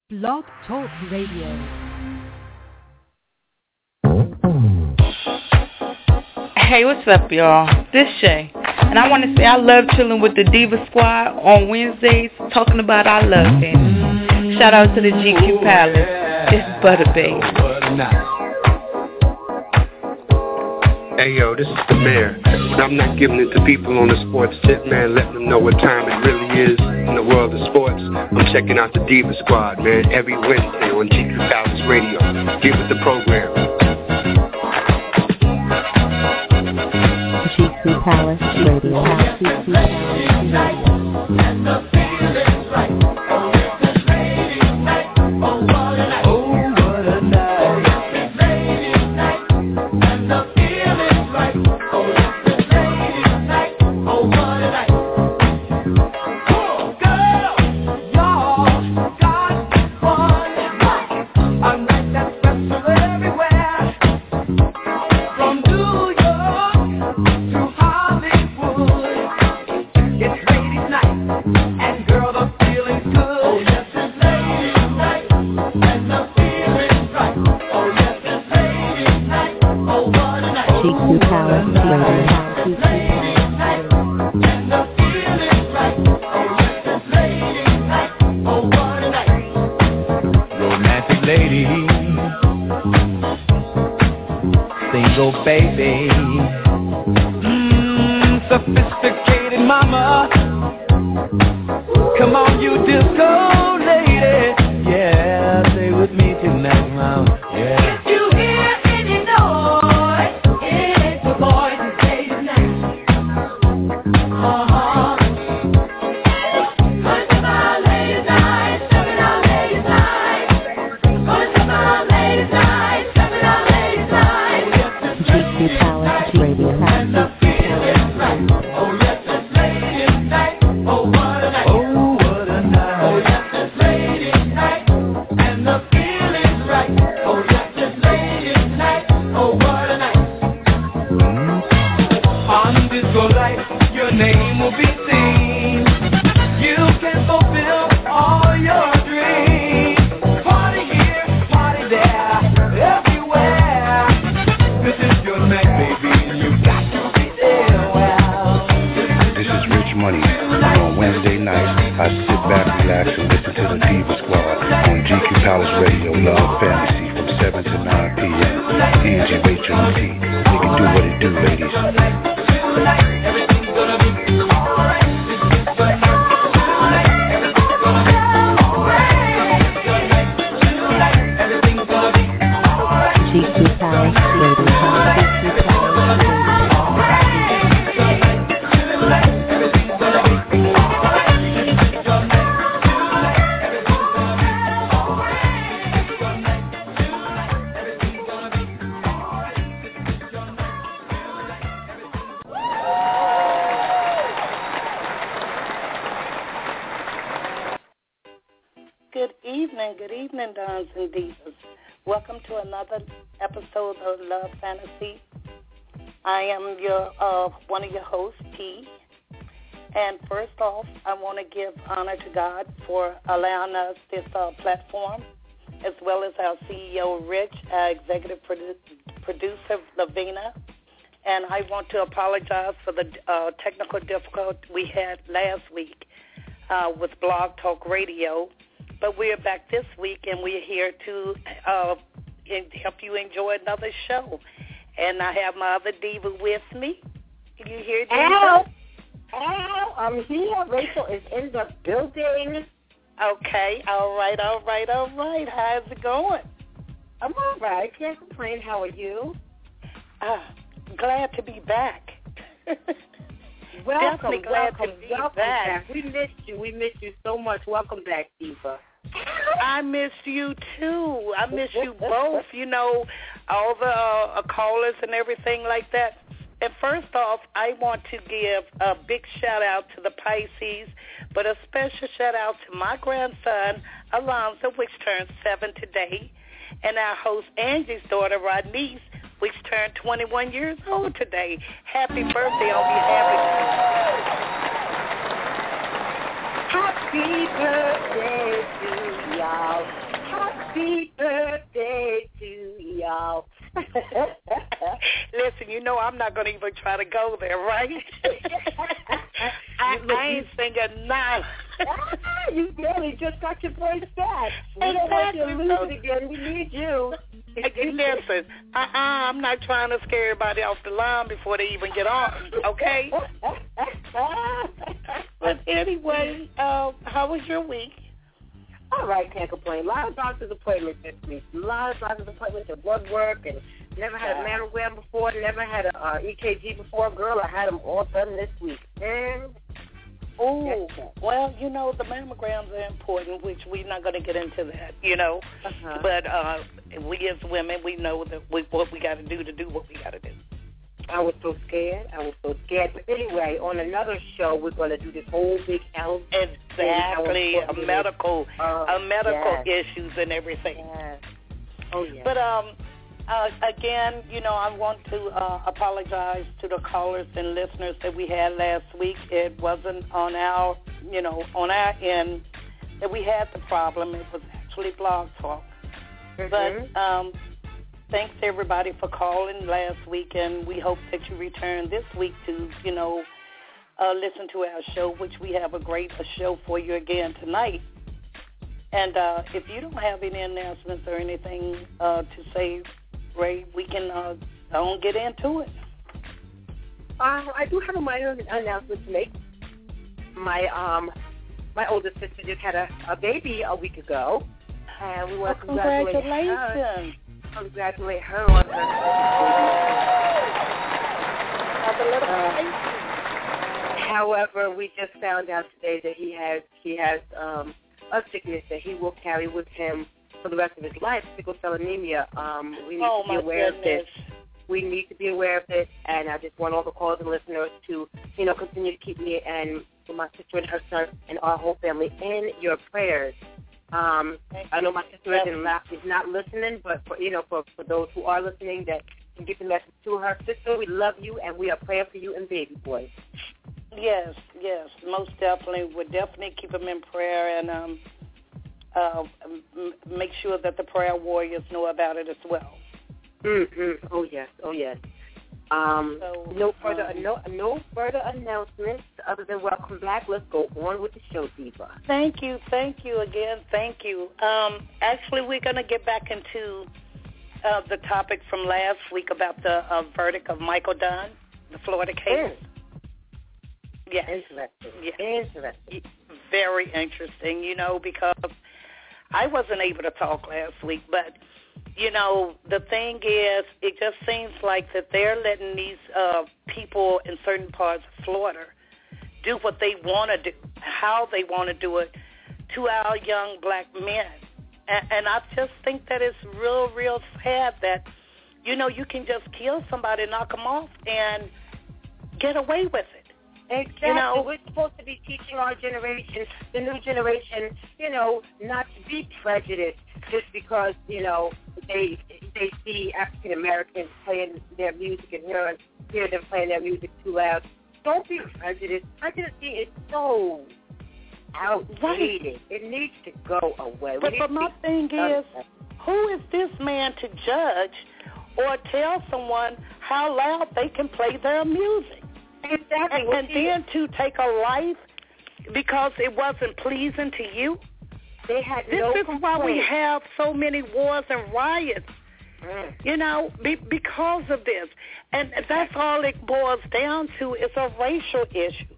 Blog Talk Radio. Hey, what's up, y'all? This Shay. And I want to say I love chilling with the Diva Squad on Wednesdays, talking about our love fantasy. Shout out to the GQ Palace. It's Butter Babe. Hey yo, this is the mayor, and I'm not giving it to people on the sports tip, man, letting them know what time it really is in the world of sports. I'm checking out the Diva Squad, man, every Wednesday on GQ Palace Radio. Get with the program. GQ Palace Radio. GQ Palace Radio. Good evening, Dons and Divas. Welcome to another episode of Love Fantasy. I am one of your hosts, T. And first off, I want to give honor to God for allowing us this platform, as well as our CEO, Rich, our executive producer, Lavina. And I want to apologize for the technical difficulty we had last week with Blog Talk Radio. But we're back this week, and we're here to help you enjoy another show. And I have my other diva with me. Can you hear Diva? Al, I'm here. Rachel is in the building. Okay, all right. How's it going? I'm all right. Can't complain. How are you? Glad to be back. Welcome back. We missed you so much. Welcome back, Diva. I missed you too. I miss you both. You know, all the callers and everything like that. And first off, I want to give a big shout out to the Pisces, but a special shout out to my grandson Alonzo, which turned 7 today, and our host Angie's daughter Rodney's, which turned 21 years old today. Happy birthday on behalf of Happy birthday to ya. y'all. Happy birthday to y'all. Listen, you know I'm not going to even try to go there, right? I ain't singing none. You barely just got your voice back. We don't want you to lose it again. We need you. Listen, I'm not trying to scare everybody off the line before they even get on, okay? But anyway, how was your week? All right, can't complain. A lot of doctor's appointments this week. A lot of doctor's appointments and blood work, and never had a mammogram before, never had a EKG before. Girl, I had them all done this week. And well, you know, the mammograms are important, which we're not going to get into that, you know. But we as women, we know that what we got to do what we got to do. I was so scared. But anyway, on another show, we're going to do this whole big health. Exactly, medical issues and everything. Yes. Oh, yeah. But again, you know, I want to apologize to the callers and listeners that we had last week. It wasn't on our end that we had the problem. It was actually Blog Talk. Mm-hmm. But thanks to everybody for calling last week, and we hope that you return this week to, you know, listen to our show, which we have a great show for you again tonight. And if you don't have any announcements or anything to say, Ray, we can don't get into it. I do have a minor announcement to make. My oldest sister just had a baby a week ago, and we want to congratulate her on her baby. However, we just found out today that he has a sickness that he will carry with him for the rest of his life, sickle cell anemia. We need to be aware of this. We need to be aware of this, and I just want all the callers and listeners to, you know, continue to keep me and my sister and her son and our whole family in your prayers. I know my sister is not listening, but for those who are listening, that can get the message to her. Sister, we love you, and we are praying for you and baby boy. Yes, most definitely. We'll definitely keep him in prayer and make sure that the prayer warriors know about it as well. Mm-hmm. Oh yes. No further announcements other than welcome back. Let's go on with the show, Diva. Thank you again. Thank you. Actually, we're going to get back into the topic from last week about the verdict of Michael Dunn, the Florida case. Yes. Interesting. Very interesting, you know, because I wasn't able to talk last week, but, you know, the thing is, it just seems like that they're letting these people in certain parts of Florida do what they want to do, how they want to do it to our young black men. And I just think that it's real sad that, you know, you can just kill somebody, knock them off, and get away with it. Exactly. You know, we're supposed to be teaching our generation, the new generation, you know, not to be prejudiced just because, you know, they see African Americans playing their music and hear them playing their music too loud. Don't be prejudiced. Prejudice is so outdated. Right. It needs to go away. But my thing is, who is this man to judge or tell someone how loud they can play their music? Exactly. And then to take a life because it wasn't pleasing to you? They had this no is complaint. why we have so many wars and riots, you know, because of this. And that's all it boils down to is a racial issue.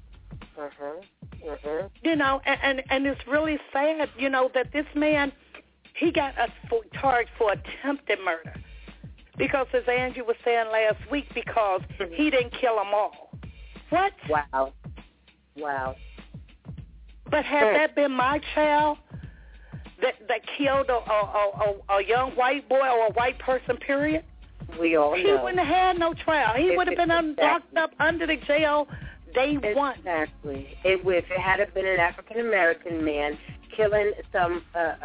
You know, and it's really sad, you know, that this man, he got charged for attempted murder because, as Angie was saying last week, because he didn't kill them all. What? Wow. But had that been my child that killed a young white boy or a white person, period, we all know. He wouldn't have had no trial. He would have been locked up under the jail day one. Exactly. If it had been an African American man killing some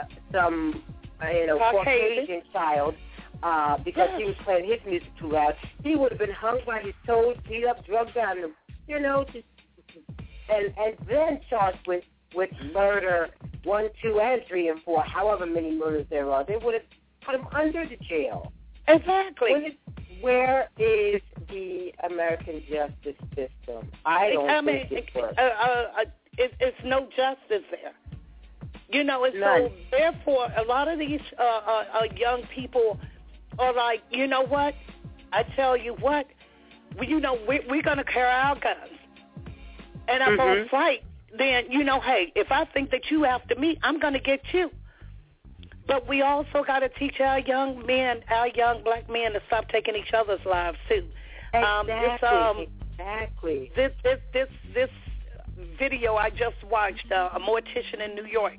Caucasian child because he was playing his music too loud, he would have been hung by his toes, beat up, drugged down, and then charged with murder 1, 2, and 3, and 4, however many murders there are. They would have put him under the jail. Exactly. Where is the American justice system? I don't think it works. It's no justice there. You know, and None. so therefore, a lot of these young people are like, you know what? I tell you what, we're going to carry our guns, and I'm going to fight. Then, hey, if I think that you after me, I'm going to get you. But we also got to teach our young men, our young black men, to stop taking each other's lives too. Exactly. This video I just watched, a mortician in Newark.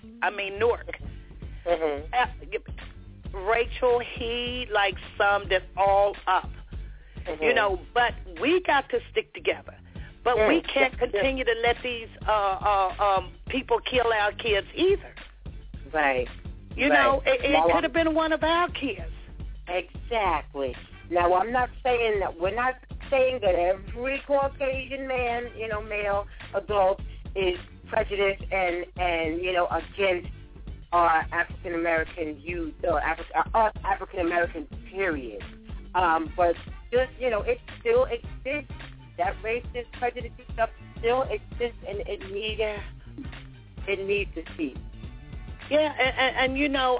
Rachel, he summed it all up. But we got to stick together. But we can't continue to let these people kill our kids either. Right. It could have been one of our kids. Exactly. Now, we're not saying that every Caucasian man, male, adult, is prejudiced and against our African-American youth, or African-American period. But just, it still exists. That racist, prejudiced stuff still exists, and it needs to cease. Yeah, and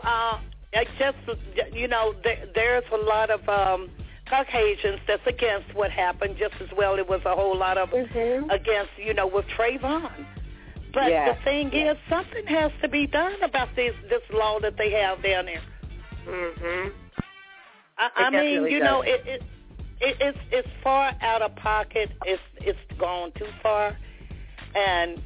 there's a lot of Caucasians that's against what happened just as well. It was a whole lot of against, with Trayvon. But the thing is, something has to be done about this law that they have down there. I mean, it's far out of pocket. It's gone too far, and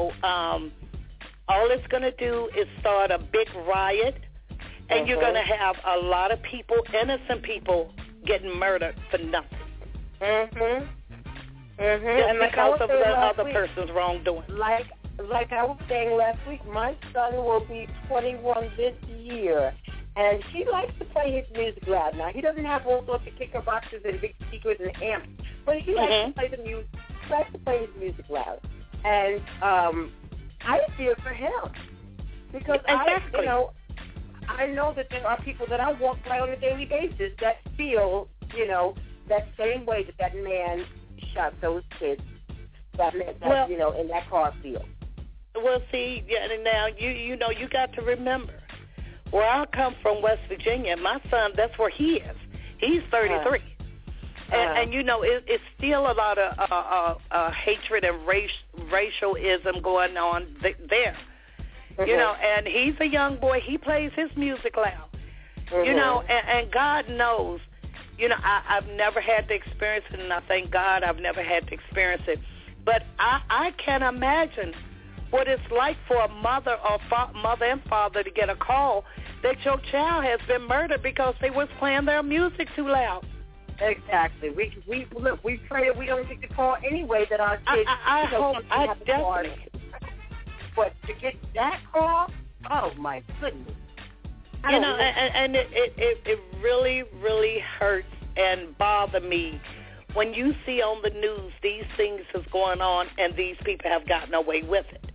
all it's going to do is start a big riot, and you're going to have a lot of people, innocent people, getting murdered for nothing. Just because of the other person's wrongdoing. Like I was saying last week, my son will be 21 this year, and he likes to play his music loud. Now, he doesn't have all sorts of kicker boxes and big speakers and amps, but he likes to play the music. He likes to play his music loud, and I fear for him because I know that there are people that I walk by on a daily basis that feel, that same way that man shot those kids, that man, in that car field. Well, see, now you got to remember where I come from, West Virginia. My son, that's where he is. He's 33. And it's still a lot of hatred and racialism going on there. And he's a young boy. He plays his music loud. And God knows, I've never had to experience it, and I thank God I've never had to experience it. But I can't imagine what it's like for a mother or mother and father to get a call that your child has been murdered because they was playing their music too loud. Exactly. We pray that we don't get the call anyway, that our kids I hope I definitely. But to get that call, oh my goodness. And it really, really hurts and bothers me when you see on the news these things is going on and these people have gotten away with it.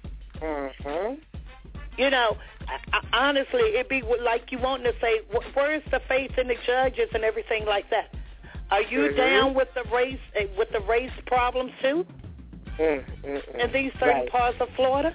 Honestly, it'd be like you wanting to say, where's the faith in the judges and everything like that? Are you down with the race problems too? In these certain parts of Florida?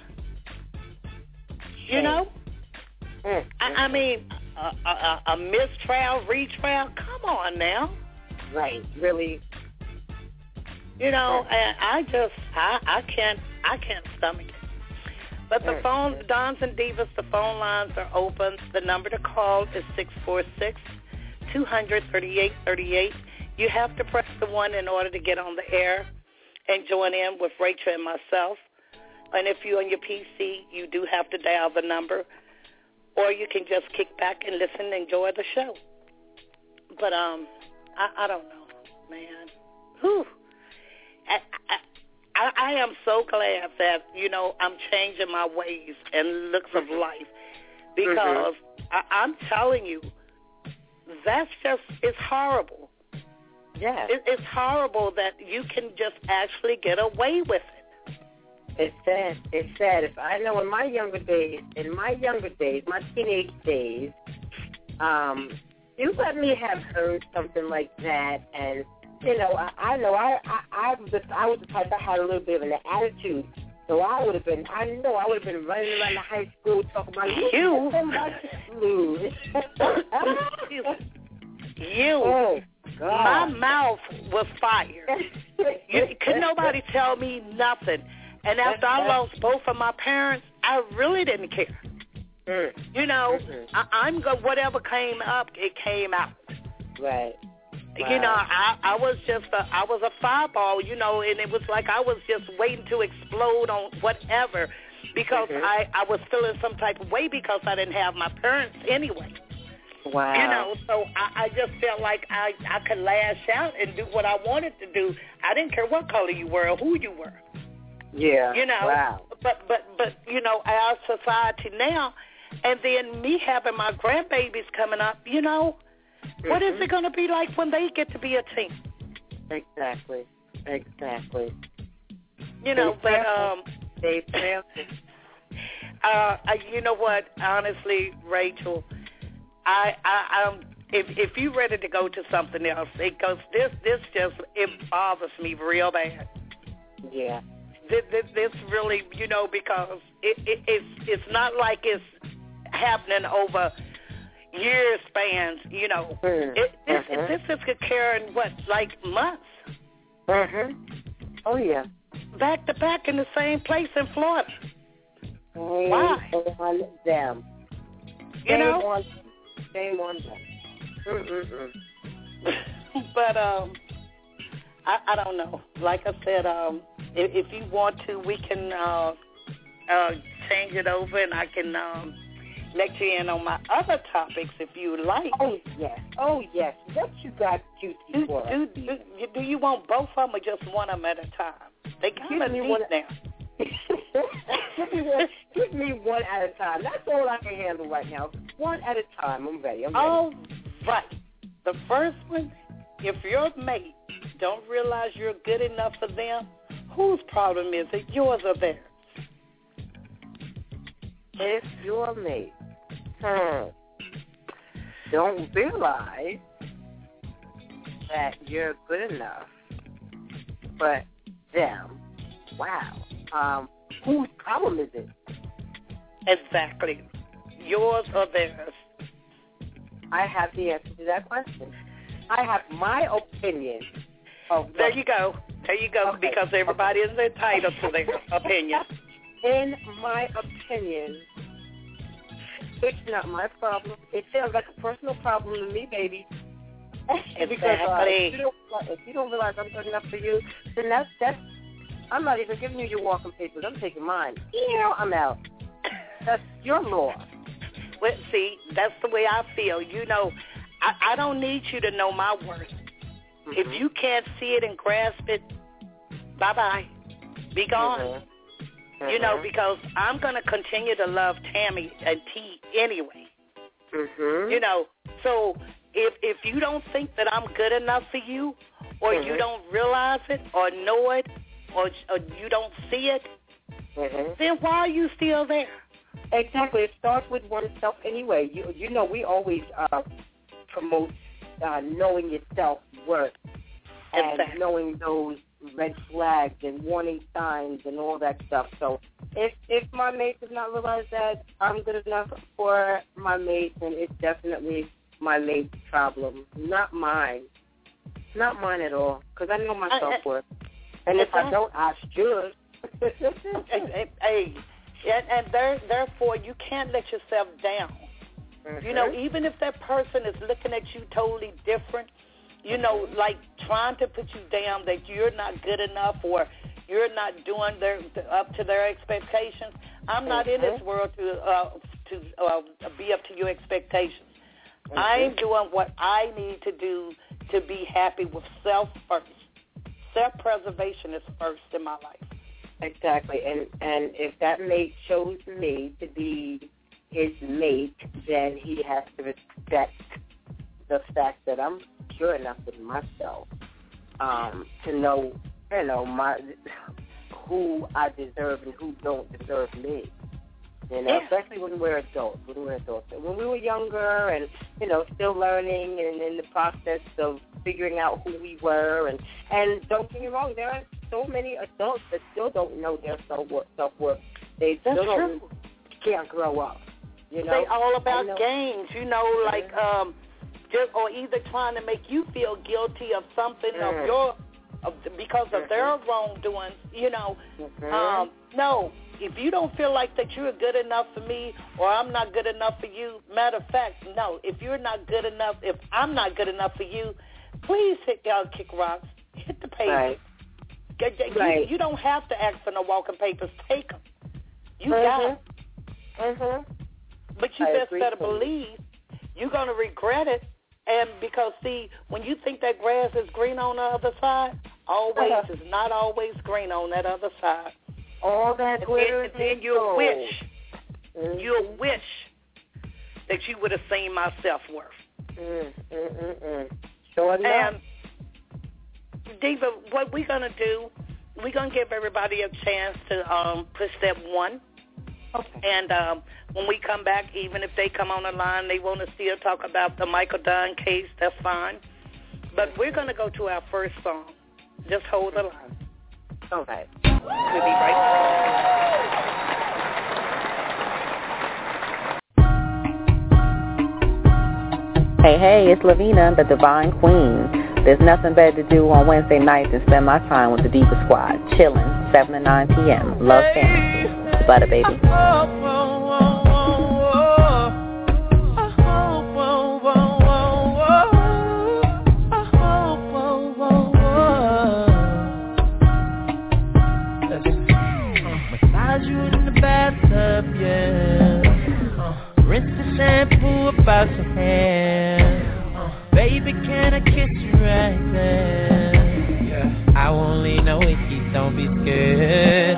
I mean, a mistrial, retrial. Come on now. Right. Really. And I can't stomach it. But the phone, Dons and Divas, the phone lines are open. The number to call is 646-200-3838. You have to press the 1 in order to get on the air and join in with Rachel and myself. And if you're on your PC, you do have to dial the number. Or you can just kick back and listen and enjoy the show. But I don't know, man. Whew. I am so glad that, I'm changing my ways and looks of life because I'm telling you, it's horrible. Yeah. It's horrible that you can just actually get away with it. It's sad. If I know in my younger days, my teenage days, you let me have heard something like that, and I was the type that had a little bit of an attitude. So I would have been running around the high school talking about you. You. Oh, God. My mouth was fired. Could nobody tell me nothing. And after I lost both of my parents, I really didn't care. I'm good. Whatever came up, it came out. Right. Wow. I was a fireball, and it was like I was just waiting to explode on whatever because I was feeling some type of way because I didn't have my parents anyway. Wow. So I just felt like I could lash out and do what I wanted to do. I didn't care what color you were or who you were. Yeah. Wow. But our society now, and then me having my grandbabies coming up, what is it going to be like when they get to be a teen? Exactly. They failed. You know what? Honestly, Rachel, if you're ready to go to something else, because this it bothers me real bad. Yeah. This really, because it's not like it's happening over year spans, This is occurring, months? Oh, yeah. Back to back in the same place in Florida. Why? On them. Shame on them. But, I don't know. Like I said, if you want to, we can change it over and I can let you in on my other topics if you like. Oh, yes. What you got juicy for? Do you want both of them or just one of them at a time? They kind of deep now. Give me one at a time. That's all I can handle right now. One at a time. I'm ready. All right. The first one, if your mate don't realize you're good enough for them, whose problem is it, yours or theirs? If your mate don't realize that you're good enough for them, wow. Whose problem is it? Exactly. Yours or theirs? I have the answer to that question. I have my opinion of There you go, okay. Because everybody is entitled to their opinion. In my opinion, it's not my problem. It sounds like a personal problem to me, baby. Exactly. Because if you don't realize I'm good enough for you, then that's I'm not even giving you your walking papers. I'm taking mine. I'm out. That's your law. Well, see, that's the way I feel. I don't need you to know my worth. Mm-hmm. If you can't see it and grasp it, bye-bye. Be gone. Mm-hmm. Because I'm going to continue to love Tammy and T anyway. Mm-hmm. So if you don't think that I'm good enough for you, or you don't realize it, or know it, or you don't see it, then why are you still there? Exactly. It starts with oneself anyway. We always promote knowing your self-worth and knowing those red flags and warning signs and all that stuff. So if my mate does not realize that I'm good enough for my mate, then it's definitely my mate's problem, not mine. Not mine at all, because I know my self-worth. And if I don't, I should. And therefore, you can't let yourself down. Mm-hmm. Even if that person is looking at you totally different, like trying to put you down that you're not good enough or you're not doing up to their expectations. I'm not in this world to be up to your expectations. I'm doing what I need to do to be happy with self first. Self-preservation is first in my life. Exactly. And if that mate chose me to be his mate, then he has to respect the fact that I'm sure enough with myself to know, who I deserve and who don't deserve me. You know, especially when we're adults. And when we were younger and, you know, still learning and in the process of figuring out who we were. And don't get me wrong, there are so many adults that still don't know their self-worth. They still can't grow up. You know? They all about games, you know, like just or either trying to make you feel guilty of something because of their wrongdoings, you know. No, if you don't feel like that you're good enough for me or I'm not good enough for you, matter of fact, no, if you're not good enough, if I'm not good enough for you, please kick rocks, hit the papers. Right. You don't have to ask for no walking papers. Take them. You got them. But you best better believe you're going to regret it. And because, see, when you think that grass is green on the other side, always is not always green on that other side. All that glitter is then you'll wish that you would have seen my self-worth. Sure enough. And, Diva, what we're going to do, we're going to give everybody a chance to push step 1. Okay. And when we come back, even if they come on the line, they want to still talk about the Michael Dunn case, that's fine. But we're going to go to our first song. Just hold the line. Okay. We'll be right back. Hey, it's Lavina, the Divine Queen. There's nothing better to do on Wednesday nights than spend my time with the Diva Squad, chilling, 7 to 9 p.m. Love Fantasy. Butter, baby. Massage you in the bathtub, yeah. Rinse the shampoo about your hair. Baby, can I kiss you right there? Yeah. I won't lean no icky, don't be scared.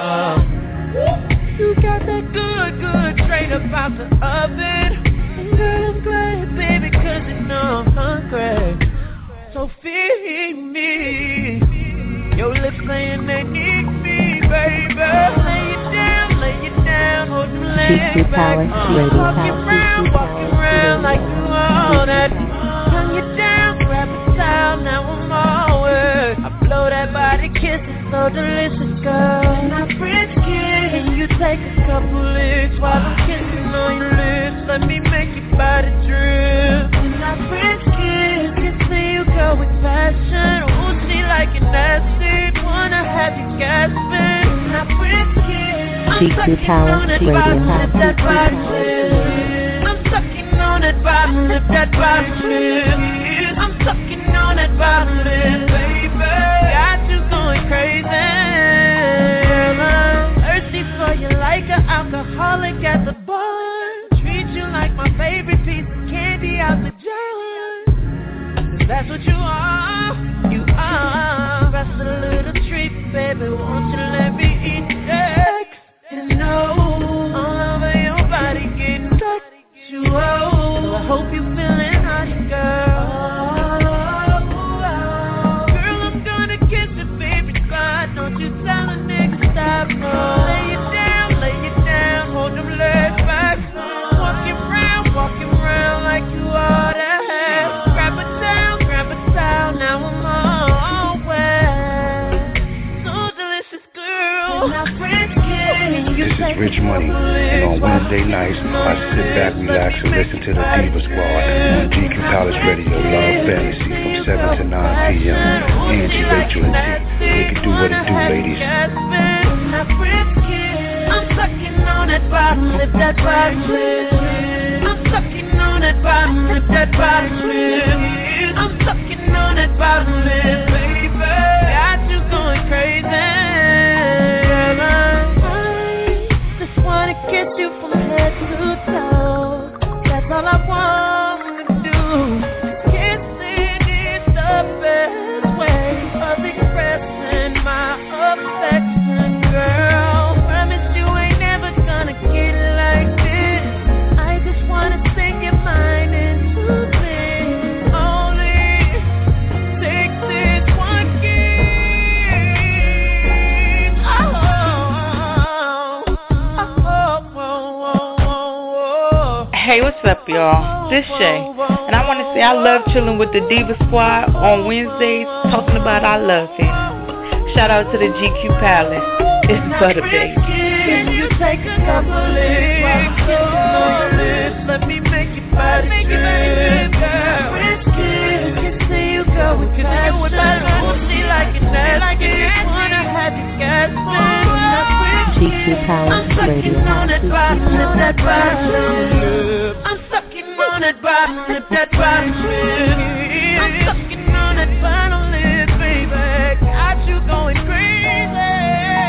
You got that good straight up out the oven. Girl, I'm glad, baby, cause you know I'm hungry. So feed me. Your lips saying they need me, baby. Lay you down, hold your legs back. Walking around like you all that. Turn you down, grab a towel, now I'm all wet. I blow that body kiss, it's so delicious, girl. And I French kiss, and you take a couple licks while I'm kissing on your lips. Let me make your body drip. And I French kiss, can see you go with passion. Oh, she like it nasty, wanna have you gasping. And I French kiss, I'm sucking on that bottom, lift that body flip. I'm sucking on that bottom, lift that body flip. I'm sucking on that bottom lip, baby. Got you going crazy. Girl, I'm thirsty for you like an alcoholic at the bar. Treat you like my favorite piece of candy out the jar. 'Cause that's what you are. You are. That's a little treat, baby. Won't you let me eat next? And no, all over your body getting sexual. So I hope you feeling hot, girl. Girl, I'm gonna kiss your favorite spot. Don't you tell a nigga stop. Lay you down, hold them legs back. Walking around like you ought to have. Grab a towel, now I'm all wet. So delicious, girl. This is Rich Money, and on Wednesday nights, I sit back, relax, and listen to the Diva Squad on GQ Palace Radio, Love Fantasy, from 7 to 9 p.m. Angie, Rachel, and T. We can do what it do, ladies. I'm sucking on that bottom, lift that body flip. I'm sucking on that bottom, lift that body flip. I'm sucking on that bottom lip, baby. Got you going crazy. I kiss you from head to toe. That's all I want to do. Kissing is the best way of expressing my affection, girl. Promise you ain't never gonna get like this. I just wanna take your mind into this. Only 60 y'all. This Shay. And I want to say I love chilling with the Diva Squad on Wednesdays, talking about our love family. Shout out to the GQ Palace. It's Butter Baby. You take a couple of let me make you body trip, girl. Rich kid, can see you go with that. She like it nasty, wanna have you gasping. GQ Palace Radio. I'm sucking on that bottom. I'm sucking on that bottom lip, that bottom lip. I'm sucking on that bottom lip, baby. Got you going crazy.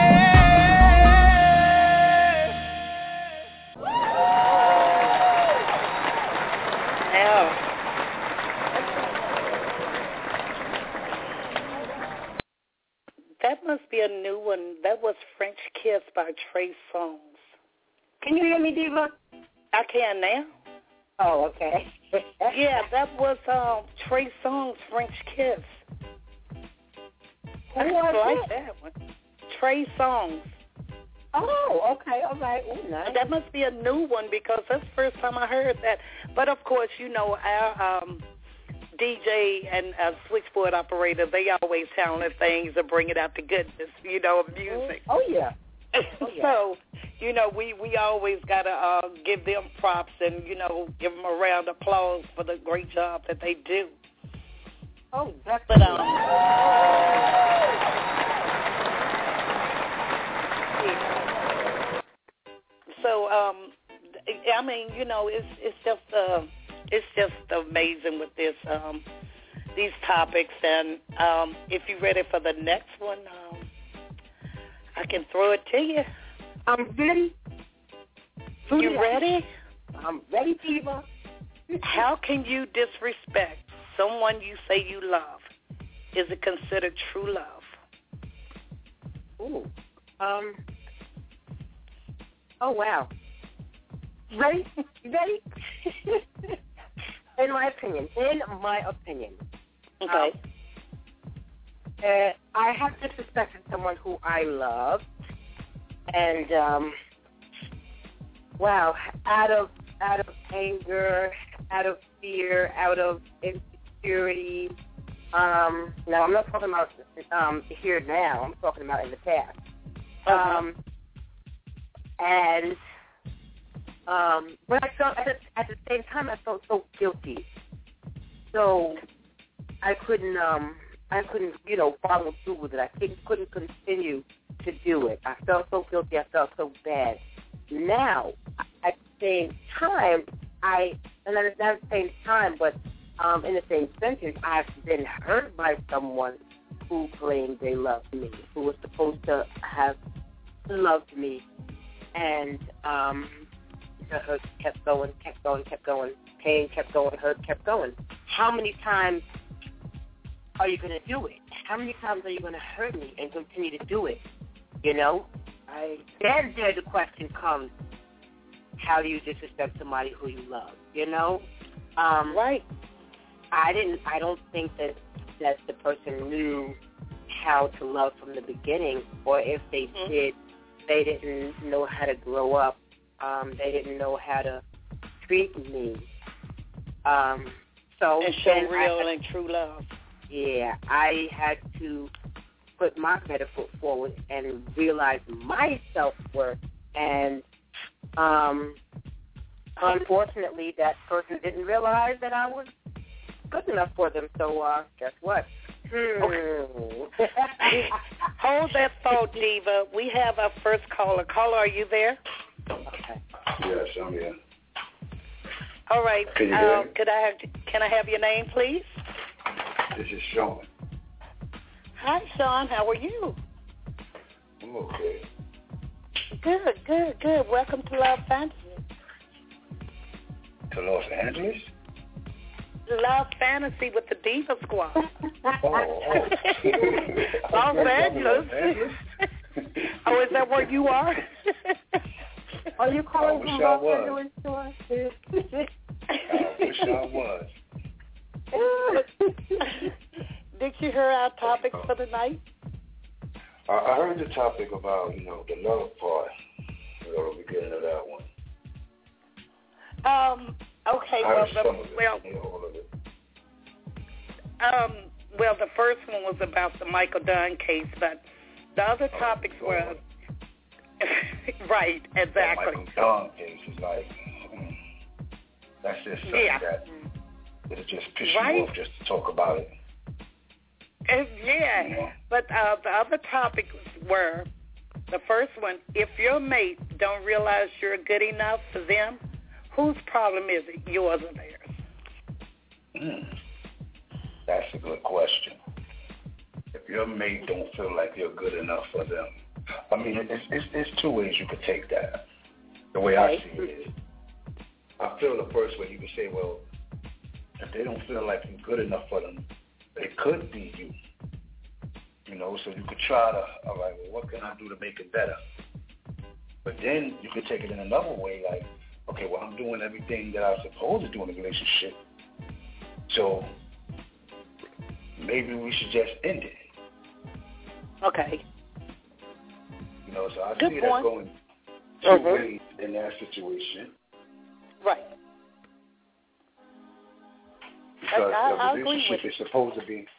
That must be a new one. That was French Kiss by Trey Songz. Can you hear me, Diva? I can now. Oh, okay. Yeah, that was Trey Songz, French Kiss. I like that one. Trey Songz. Oh, okay, all right. Ooh, nice. That must be a new one because that's the first time I heard that. But, of course, you know, our DJ and switchboard operator, they always talented things and bring it out to goodness, you know, of music. Oh, yeah. So, you know, we always got to give them props and, you know, give them a round of applause for the great job that they do. Oh, definitely. But, so, I mean, you know, it's just amazing with this these topics, and if you're ready for the next one, I can throw it to you. I'm ready. You ready? I'm ready, Diva. How can you disrespect someone you say you love? Is it considered true love? Ooh. Oh, wow. Ready? Ready? In my opinion. Okay. I have disrespected someone who I love, and wow, out of anger, out of fear, out of insecurity. Now I'm not talking about here now. I'm talking about in the past. But I felt at the same time I felt so guilty. So I couldn't follow through with it. I couldn't continue to do it. I felt so guilty. I felt so bad. Now, at the same time, not at the same time, but in the same sentence, I've been hurt by someone who claimed they loved me, who was supposed to have loved me, and the hurt kept going. Pain kept going, hurt kept going. How many times are you going to do it? How many times are you going to hurt me and continue to do it? You know? Then the question comes, how do you disrespect somebody who you love? You know? Right. I don't think that the person knew how to love from the beginning, or if they did, they didn't know how to grow up. They didn't know how to treat me. And show real and true love. Yeah, I had to put my better foot forward and realize my self-worth. And unfortunately, that person didn't realize that I was good enough for them. So guess what? Hold that thought, Diva. We have our first caller. Caller, are you there? Okay. Yes, I'm here. All right. Can you hear me? Can I have your name, please? This is Sean. Hi, Sean. How are you? I'm okay. Good. Welcome to Love Fantasy. To Los Angeles? Love Fantasy with the Diva Squad. Los Angeles. Oh, is that where you are? Are you calling from Los Angeles to us? I wish I was. Did you hear our topic for the night? I heard the topic about, the love part. The beginning of that one. Okay, All the first one was about the Michael Dunn case, but the other topics were right, exactly. The Michael Dunn case is like that's just something that it'll just piss you off just to talk about it. But the other topics were the first one: if your mate don't realize you're good enough for them, whose problem is it, yours or theirs? That's a good question. If your mate don't feel like you're good enough for them, I mean, it's two ways you could take that. The way I see it is, I feel the first way you could say, well, if they don't feel like you're good enough for them, it could be you. You know, so you could try to, all right, well, what can I do to make it better? But then you could take it in another way, like, okay, well, I'm doing everything that I'm supposed to do in a relationship, so maybe we should just end it. Okay. You know, so I see it as going two ways in that situation. Right. Because a relationship is supposed to be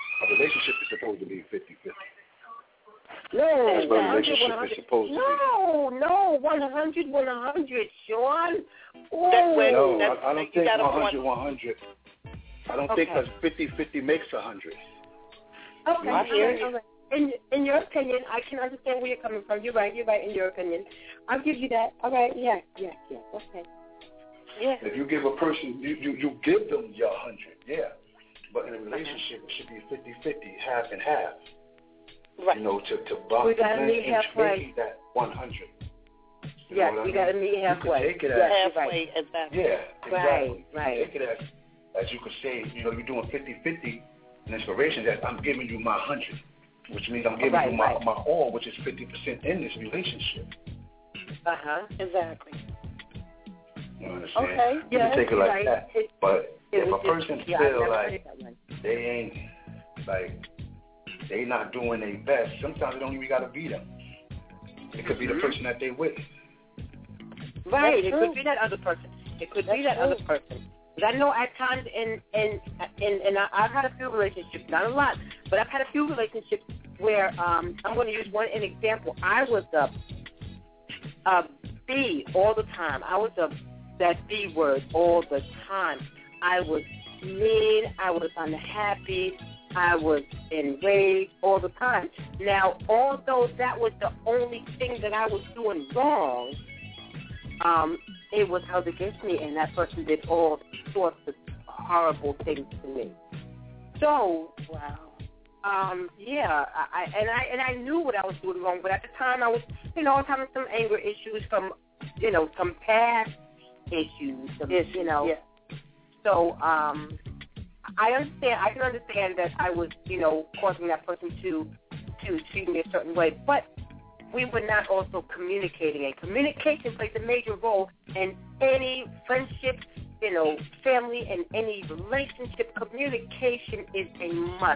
50-50. No, that's what a relationship is supposed to be. No, 100, Sean. No, I don't think 100. I don't think because 50-50 makes 100. Okay, all right. In your opinion, I can understand where you're coming from. You're right, in your opinion. I'll give you that. All right, yeah, okay. Yeah. If you give a person, you give them your 100, but in a relationship, it should be 50-50, half and half. Right. You know, to bond we gotta meet halfway. That 100. Yes, we gotta meet halfway. You can take it as halfway, exactly. Yeah, exactly. Right. Take it as you could say, you know, you're doing 50-50 in inspiration that I'm giving you my 100, which means I'm giving you my all, which is 50% in this relationship. Exactly. You understand? Okay. You can take it like that. But if a person feel like they ain't, like, they not doing their best, sometimes it don't even got to be them. It could be the person that they with. Right. It could be that other person. Other person. But I know at times, and I've had a few relationships, not a lot, but I've had a few relationships where I'm going to use one an example. I was a B all the time. I was that B word all the time. I was mean. I was unhappy. I was enraged all the time. Now, although that was the only thing that I was doing wrong, it was held against me, and that person did all sorts of horrible things to me. So, I knew what I was doing wrong, but at the time I was, having some anger issues from, some past issues, So, I can understand that I was, causing that person to treat me a certain way, but we were not also communicating. And communication plays a major role in any friendship, family, and any relationship. Communication is a must.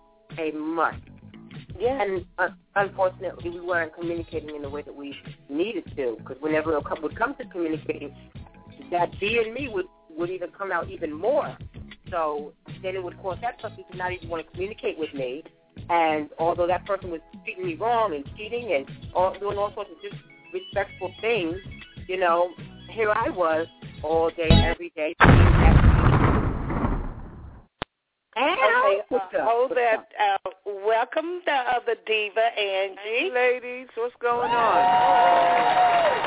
Yeah. And unfortunately, we weren't communicating in the way that we needed to, because whenever a couple would come to communicating, that B in me would even come out even more. So then it would cause that person to not even want to communicate with me. And although that person was treating me wrong and cheating and doing all sorts of disrespectful things, here I was all day, every day. Hold that. Welcome the other diva, Angie. Hey, ladies, what's going on?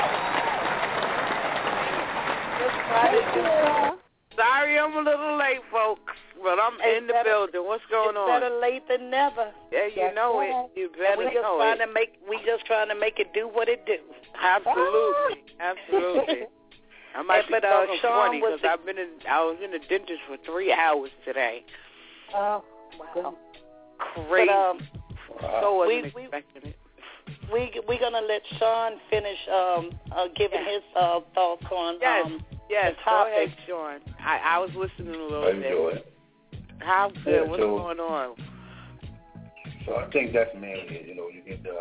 Sorry I'm a little late, folks, but I'm in the building. What's going on? Better late than never. Yeah, you know it. You better know it. We just trying to make it do what it do. Absolutely. I might be talking funny because I was in the dentist for 3 hours today. Oh, wow. Crazy. But, so wasn't expecting it. We're going to let Sean finish giving his thoughts on Yes, the topic. Go ahead, Sean. I was listening a little bit. Enjoy it. How good? What's going on? So I think that's mainly it. You get the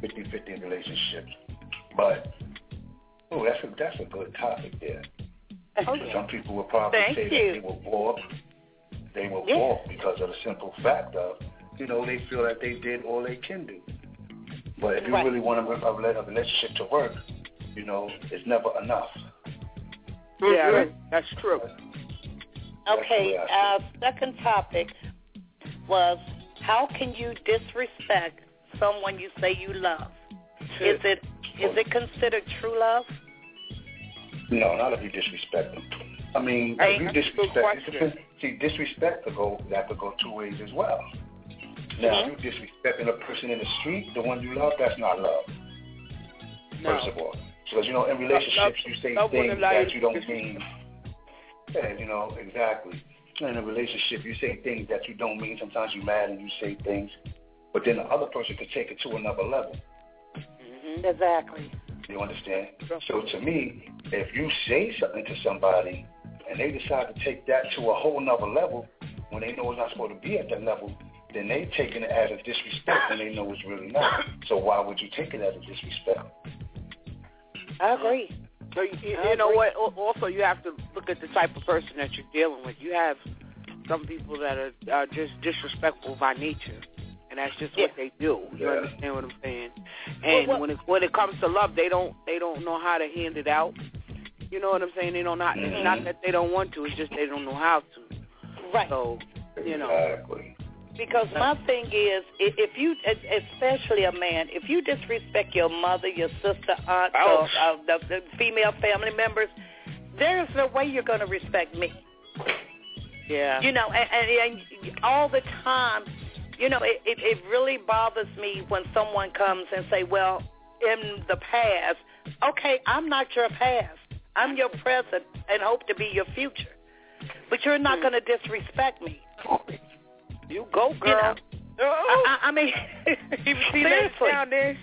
50-50 relationships. But, that's a good topic there. Some people would probably say that they were balked. They were balked because of the simple fact of, they feel that they did all they can do. But if you really want a relationship to work, it's never enough. Yeah, that's true. Okay, our second topic was, how can you disrespect someone you say you love? Is it considered true love? No, not if you disrespect them. I mean, if you disrespect that could go two ways as well. Now, if you're disrespecting a person in the street, the one you love, that's not love. No. First of all, because in relationships you say things that you don't mean. Yeah, exactly. In a relationship, you say things that you don't mean. Sometimes you're mad and you say things, but then the other person could take it to another level. Mm-hmm. Exactly. You understand? So to me, if you say something to somebody and they decide to take that to a whole nother level when they know it's not supposed to be at that level, then they taking it as a disrespect and they know it's really not. So why would you take it as a disrespect? I agree. So you know what? Also, you have to look at the type of person that you're dealing with. You have some people that are just disrespectful by nature, and that's just what they do. You understand what I'm saying? And when it comes to love, they don't know how to hand it out. You know what I'm saying? They don't know. It's not that they don't want to. It's just they don't know how to. Right. So Exactly. Because my thing is, if you, especially a man, if you disrespect your mother, your sister, aunt, or the female family members, there is no way you're going to respect me. Yeah. And all the time, it really bothers me when someone comes and say, well, in the past, okay, I'm not your past. I'm your present and hope to be your future. But you're not going to disrespect me. You go, girl. I mean, you see that down there,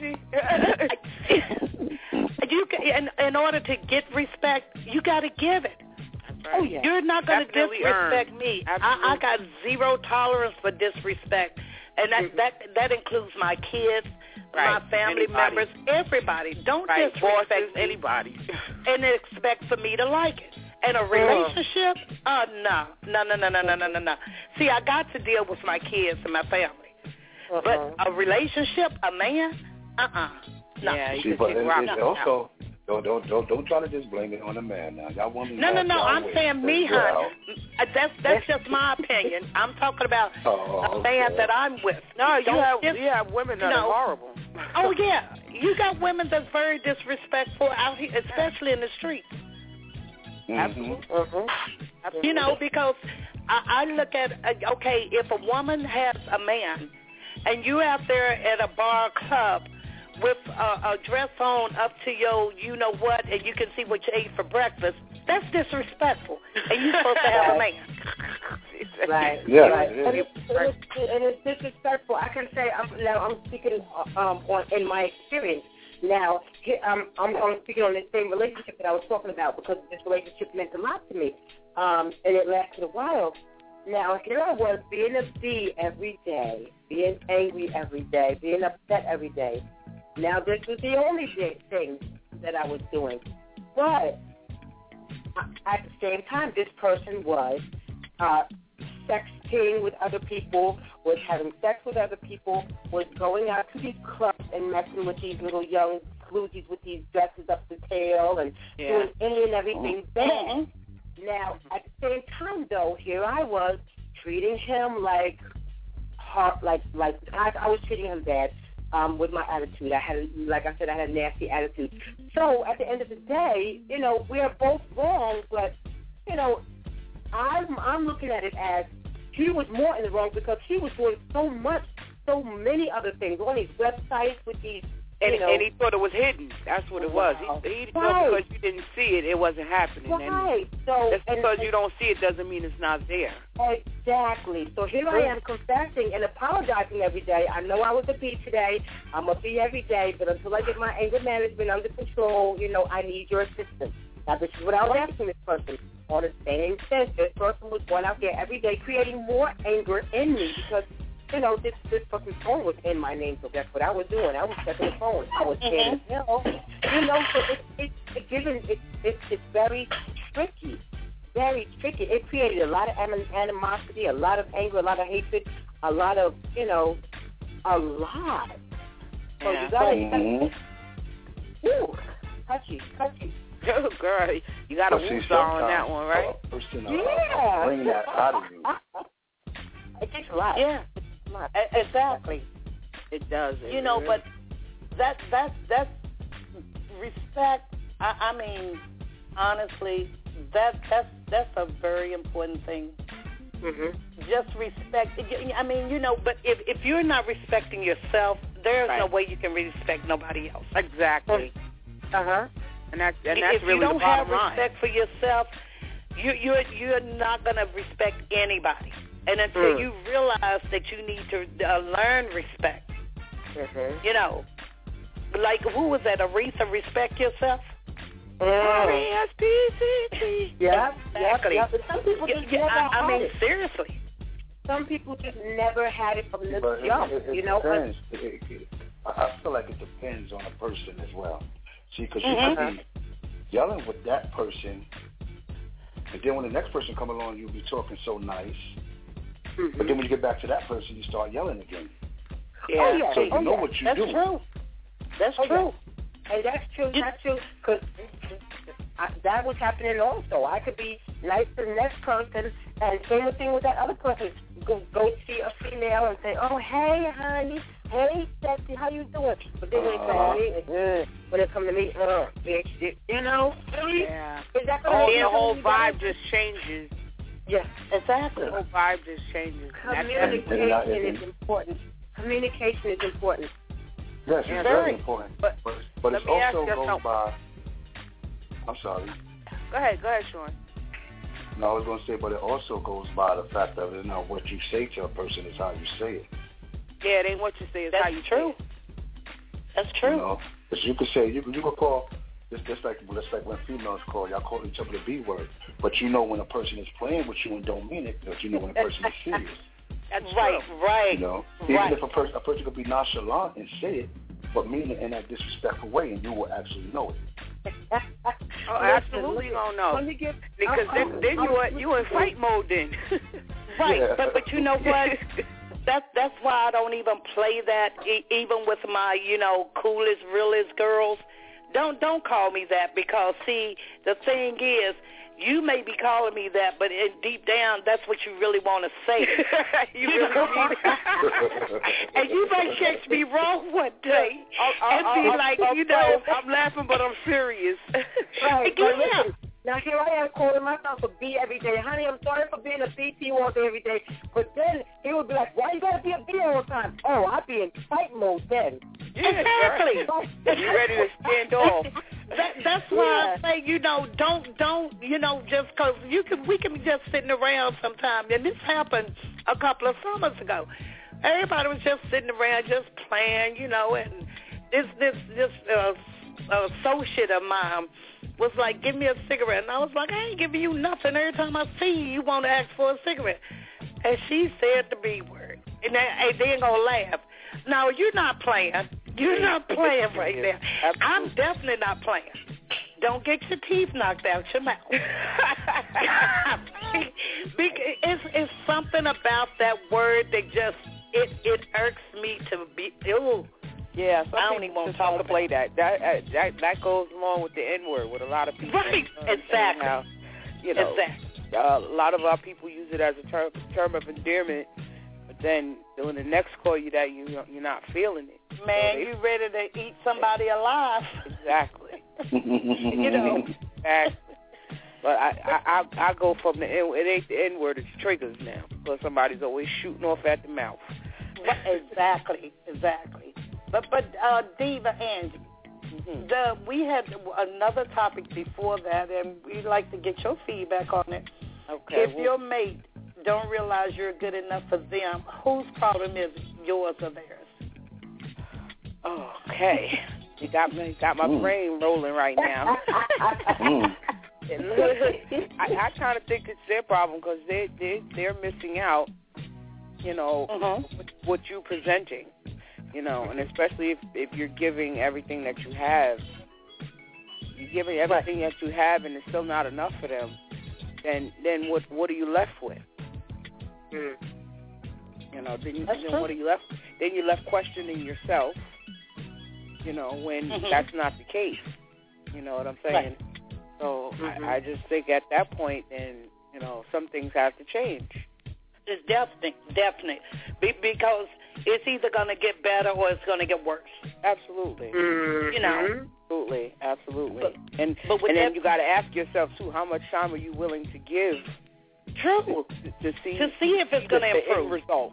in order to get respect, you got to give it. Right. Oh, yeah. You're not going to disrespect me. I got zero tolerance for disrespect, and that includes my kids, my family members, everybody. Don't disrespect anybody, and expect for me to like it. And a relationship? No. See, I got to deal with my kids and my family. But a relationship, a man? No. Yeah, see, but it's also, don't try to just blame it on the man now. Y'all women. No. I'm saying me, honey. That's just my opinion. I'm talking about a man that I'm with. No, you have women that are horrible. Oh, yeah. You got women that's very disrespectful out here, especially in the streets. Absolutely. Because I look at, okay, if a woman has a man and you out there at a bar club with a dress on up to your you-know-what and you can see what you ate for breakfast, that's disrespectful. And you're supposed to have a man. Right. Yeah. Right. And it's disrespectful. I can say, I'm speaking in my experience. Now, I'm speaking on the same relationship that I was talking about because this relationship meant a lot to me, and it lasted a while. Now, here I was being a bee every day, being angry every day, being upset every day. Now, this was the only thing that I was doing. But at the same time, this person was sexting with other people, was having sex with other people, was going out to these clubs and messing with these little young floozies with these dresses up the tail and doing any and everything bad. Now, at the same time, though, here I was treating him I was treating him bad with my attitude. I had a nasty attitude. So at the end of the day, we are both wrong, but I'm looking at it as he was more in the wrong because he was doing so many other things on these websites with these. And he thought it was hidden. That's what it was. He thought because you didn't see it, it wasn't happening. Right. Just because you don't see it doesn't mean it's not there. Exactly. So here I am confessing and apologizing every day. I know I was a bee today. I'm a bee every day, but until I get my anger management under control, I need your assistance. Now, this is what I was asking this person. On the same sense, this person was going out there every day creating more anger in me because this fucking phone was in my name, so that's what I was doing. I was checking the phone. I was scared as hell. So it's very tricky. Very tricky. It created a lot of animosity, a lot of anger, a lot of hatred, a lot of, a lot. So you gotta, touchy. Oh, girl, you got a woo on that one, right? Bring that out of you. It takes a lot. Yeah, exactly. It does. But that's respect. I mean, honestly, that's a very important thing. Mm-hmm. Just respect. I mean, but if you're not respecting yourself, there's no way you can respect nobody else. Exactly. And that's if really you don't the bottom have respect for yourself, you're not gonna respect anybody. And until you realize that you need to learn respect, like who was that? Aretha, respect yourself. R-E-S-P-C-T. Yeah, exactly. Yep. Some people just never had it. Seriously. Some people just never had it from the jump. It depends. I feel like it depends on a person as well. See, because you can be yelling with that person, and then when the next person come along, you'll be talking so nice. Mm-hmm. But then when you get back to that person, you start yelling again. Yeah. So you know what you do. That's true. And that's true. That's true. Because that was happening also. I could be nice to the next person, and same thing with that other person. Go see a female and say, "Oh, hey, honey. Hey, sexy, how you doing?" But then when it comes to me, bitch, Yeah. Is that the whole vibe just changes. Yes, exactly. The whole vibe just changes. Communication is important. Communication is important. Yes, it's very important. But it also goes by. I'm sorry. Go ahead, Sean. No, I was going to say, but it also goes by the fact that what you say to a person is how you say it. Yeah, it ain't what you say, it's how you say it. That's true. Because you could say, you could call, it's like when females call, y'all call each other the B word. But when a person is playing with you and don't mean it, because when a person is serious. That's right. Even if a person could be nonchalant and say it, but mean it in that disrespectful way, and you will actually know it. Absolutely you don't know. Because then you in fight mode then. Right, but you know what? That's why I don't even play that, even with my, coolest, realest girls. Don't call me that, because, see, the thing is, you may be calling me that, but deep down, that's what you really want to say. You really mean it. And you might catch me wrong one day and be like, I'm laughing, but I'm serious. Right. Listen, now here I am calling myself a B every day. Honey, I'm sorry for being a BT all day every day. But then he would be like, why you gotta be a B all the time? Oh, I'd be in fight mode then. Yeah, exactly. You ready to stand off. That's why I say, don't, just because we can be just sitting around sometime. And this happened a couple of summers ago. Everybody was just sitting around, just playing, and this associate of mine was like, give me a cigarette. And I was like, I ain't giving you nothing. Every time I see you want to ask for a cigarette. And she said the B word. And they ain't going to laugh. No, you're not playing. You're not playing right now. I'm definitely not playing. Don't get your teeth knocked out your mouth. It's something about that word that just, it irks me to be, ew. Yeah, I don't even want to play that. That goes along with the N-word with a lot of people. Right, exactly. How, exactly. A lot of our people use it as a term of endearment, but then when the next call you that, you're not feeling it. Man, you ready to eat somebody alive. Exactly. Exactly. But I go from the N. It ain't the N-word. It's triggers now, because somebody's always shooting off at the mouth. Exactly. But Diva Angie, we had another topic before that, and we'd like to get your feedback on it. Okay. If your mate don't realize you're good enough for them, whose problem is it, yours or theirs? Okay. You got my brain rolling right now. I kind of think it's their problem, because they're missing out you know, what you're presenting, you know, and especially if you're giving everything that you have, you're giving everything that you have and it's still not enough for them, then what are you left with? You know, then what are you left? Then you're left questioning yourself, you know, when that's not the case. You know what I'm saying? Right. So I just think at that point, then, you know, some things have to change. It's definite. Because it's either going to get better or it's going to get worse. Absolutely. You know. Absolutely. But and then you got to ask yourself, too, how much time are you willing to give? True. To see if it's going to improve. The results.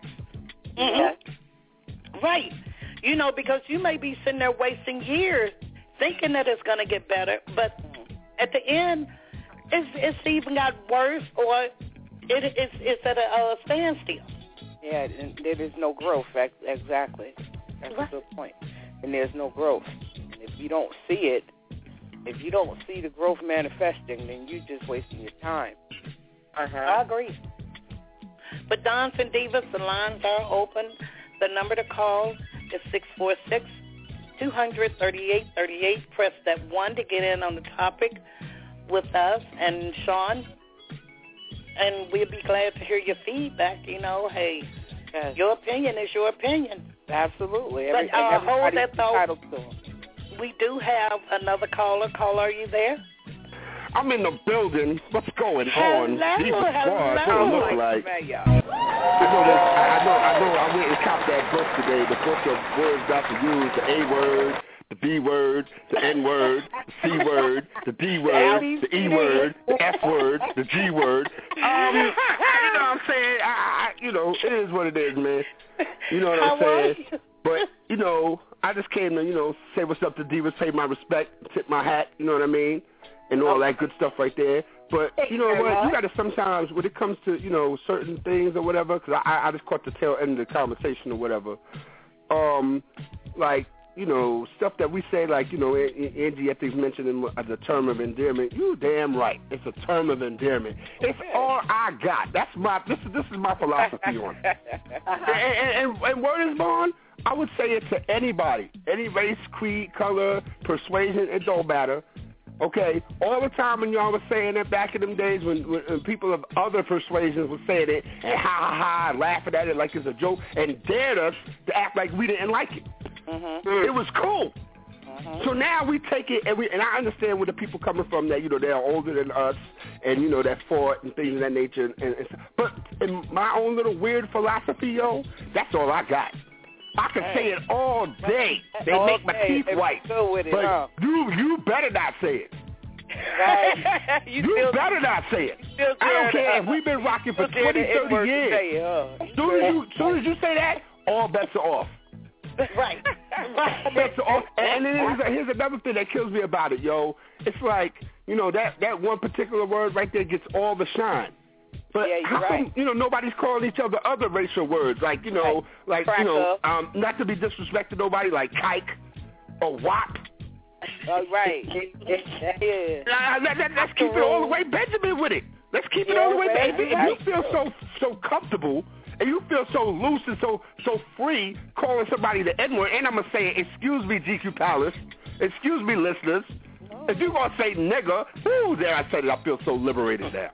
Right. You know, because you may be sitting there wasting years thinking that it's going to get better, but at the end, it's even got worse, or it's at a standstill. Yeah, and there is no growth. Exactly. That's a good point. And there's no growth. And if you don't see it, if you don't see the growth manifesting, then you're just wasting your time. I agree. But Dons and Divas, the lines are open. The number to call is 646-200-3838. Press that 1 to get in on the topic with us and Sean. And we'll be glad to hear your feedback. You know, hey, your opinion is your opinion. Absolutely. But hold that thought. To. We do have another caller. Caller, are you there? I'm in the building. What's going on? Hello. What it look like? I know. I went and copped that book today. The book of words not to use: the A word, the B word, the N word, the C word, the D word, the E word, the F word, the G word. You know what I'm saying? You know, it is what it is, man. You know what I'm saying? But, you know, I just came to, you know, say what's up to Divas, pay my respect, tip my hat, you know what I mean? And all that good stuff right there. But, you know what, you got to sometimes, when it comes to, you know, certain things or whatever, because I just caught the tail end of the conversation or whatever, like, you know, stuff that we say, like, you know, Angie, I think, mentioned the term of endearment. You damn right. It's a term of endearment. It's all I got. This is my philosophy on it. And word is born, I would say it to anybody. Any race, creed, color, persuasion, it don't matter. Okay, all the time when y'all was saying that back in them days when people of other persuasions were saying it and ha, laughing at it like it's a joke and dared us to act like we didn't like it. It was cool. So now we take it and I understand where the people coming from that, you know, they're older than us and, you know, that fought and things of that nature. But in my own little weird philosophy, yo, that's all I got. I can say it all day. They make my teeth white. But you better not say it. Right. you better not say it. I don't care if we've been rocking for 20, 30 years. As soon as you say that, all bets are off. Right. All bets are off. And then here's another thing that kills me about it, yo. It's like, you know, that one particular word right there gets all the shine. But how come, you know, nobody's calling each other other racial words, like, you know, like, you know, not to be disrespected to nobody, like kike or wop. Right. Let's keep it all the way Benjamin with it. Let's keep it all the way Benjamin. If you feel so comfortable and you feel so loose and so free calling somebody the N-word, and I'm going to say, excuse me, GQ Palace, excuse me, listeners, if you're going to say nigga, there I said it, I feel so liberated now.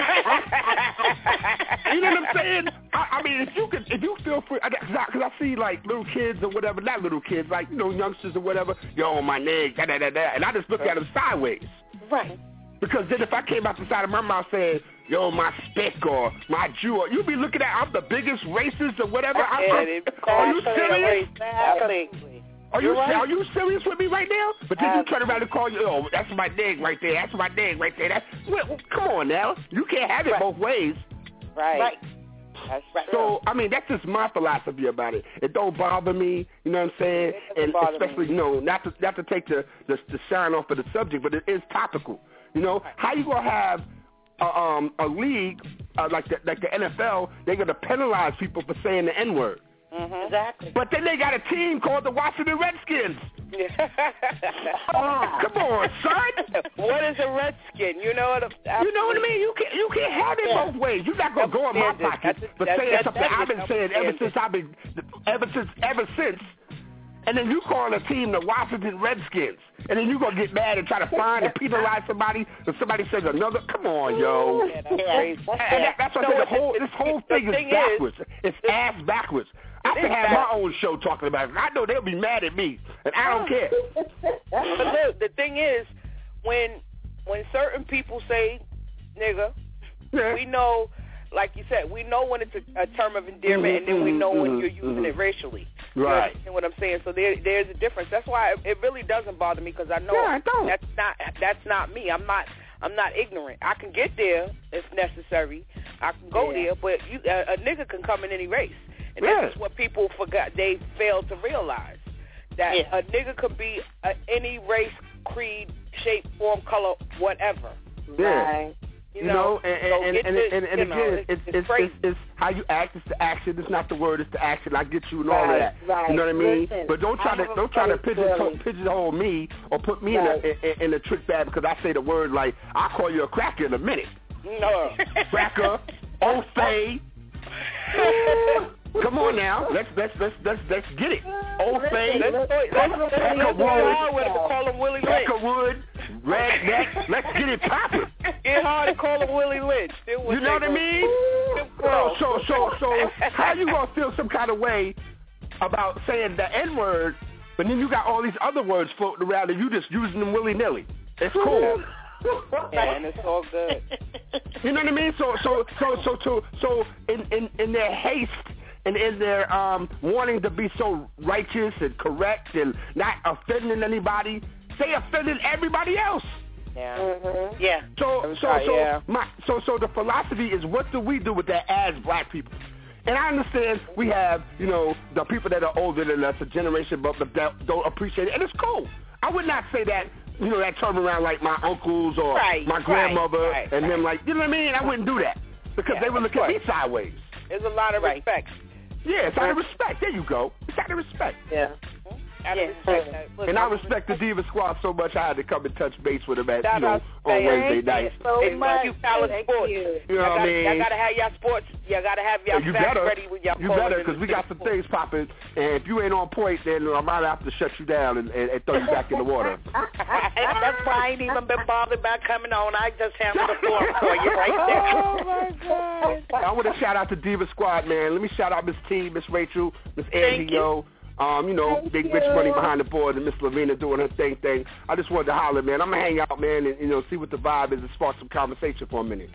You know what I'm saying? I mean, if you feel free, because I see like little kids or whatever, not little kids, like, you know, youngsters or whatever, yo, my nigga, da-da-da-da, and I just look at them sideways. Right. Because then if I came out the side of my mouth saying, yo, my spick or my Jew, or you'd be looking at, I'm the biggest racist or whatever. Are you serious? Are you serious with me right now? But then you turn around and call you, oh, that's my dig right there. That's my dig right there. Come on now. You can't have it both ways. Right. That's right. So, I mean, that's just my philosophy about it. It don't bother me, you know what I'm saying? And especially, you know, not to take the shine off of the subject, but it is topical. You know, how you going to have a league like the NFL, they're going to penalize people for saying the N-word. Exactly. But then they got a team called the Washington Redskins. Come on, son. What is a redskin? You know what I mean? You can't have it both ways. You're not gonna go in my pocket for saying something I've been saying ever since. And then you call a team the Washington Redskins, and then you gonna get mad and try to find and penalize somebody if somebody says another. Come on, yo. Yeah, that's crazy. That's what I say. This whole thing is backwards. It's ass backwards. I can have my own show talking about it. I know they'll be mad at me, and I don't care. But look, the thing is, when certain people say nigga, we know, like you said, we know when it's a term of endearment, and then we know when you're using it racially. Right. You understand what I'm saying? So there's a difference. That's why it really doesn't bother me, because I know that's not me. I'm not ignorant. I can get there if necessary. I can go there, but a nigga can come in any race. And this is what people forgot. They failed to realize that a nigga could be any race, creed, shape, form, color, whatever. Yeah. Right. You know, and again, it's how you act. It's the action. It's not the word. It's the action. I get you and all of that. Right. You know what I mean? Listen, but don't try to pigeonhole me or put me in a trick bag because I say the word like I'll call you a cracker in a minute. No, cracker, Ofe. Come on now, let's get it. Ofe, Peckerwood, Redneck. Let's get it popping. It's hard to call him Willie Lynch. You know what I mean? So how you gonna feel some kind of way about saying the N-word, but then you got all these other words floating around and you just using them willy-nilly? It's cool. Yeah, and it's all good. You know what I mean? So in their haste and in their wanting to be so righteous and correct and not offending anybody, they offended everybody else. Yeah. Mm-hmm. Yeah. So the philosophy is, what do we do with that as black people? And I understand we have, the people that are older than us, a generation above that don't appreciate it, and it's cool. I would not say that, that term around like my uncles or my grandmother and them, like, you know what I mean? I wouldn't do that because they would look at me sideways. There's a lot of respect. Yeah, it's out of respect. There you go. It's out of respect. Yeah. And I respect the Diva Squad so much I had to come and touch base with them on Wednesday night. So much. You Palace Sports. You know what I mean? Y'all gotta have y'all sports. Y'all gotta have y'all facts ready with y'all. You better, because we got some things popping, and if you ain't on point, then I might have to shut you down and throw you back in the water. That's why I ain't even been bothered about coming on. I just handled the floor for you right there. Oh my God! I want to shout out to Diva Squad, man. Let me shout out Miss T, Miss Rachel, Miss Angie, Big Rich Money behind the board, and Miss Lavina doing her thing. I just wanted to holler, man. I'm gonna hang out, man, and see what the vibe is and spark some conversation for a minute.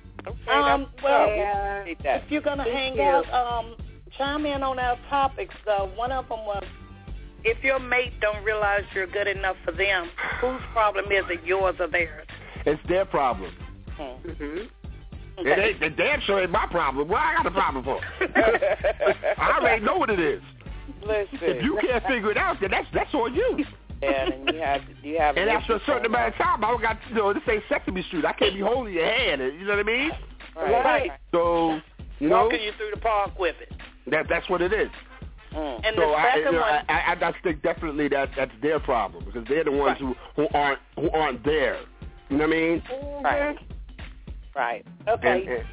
If you're gonna hang out, chime in on our topics. One of them was, if your mate don't realize you're good enough for them, whose problem is it, yours or theirs? It's their problem. Mm-hmm. It damn sure ain't my problem. What I got a problem for? I already know what it is. Listen. If you can't figure it out, then that's on you. Yeah, and you have. And after a certain amount of time, I got this ain't Sesame Street. I can't be holding your hand. You know what I mean? Right. So walking you through the park with it. That's what it is. And so the second one, I think definitely that's their problem because they're the ones who aren't there. You know what I mean? Right. Okay.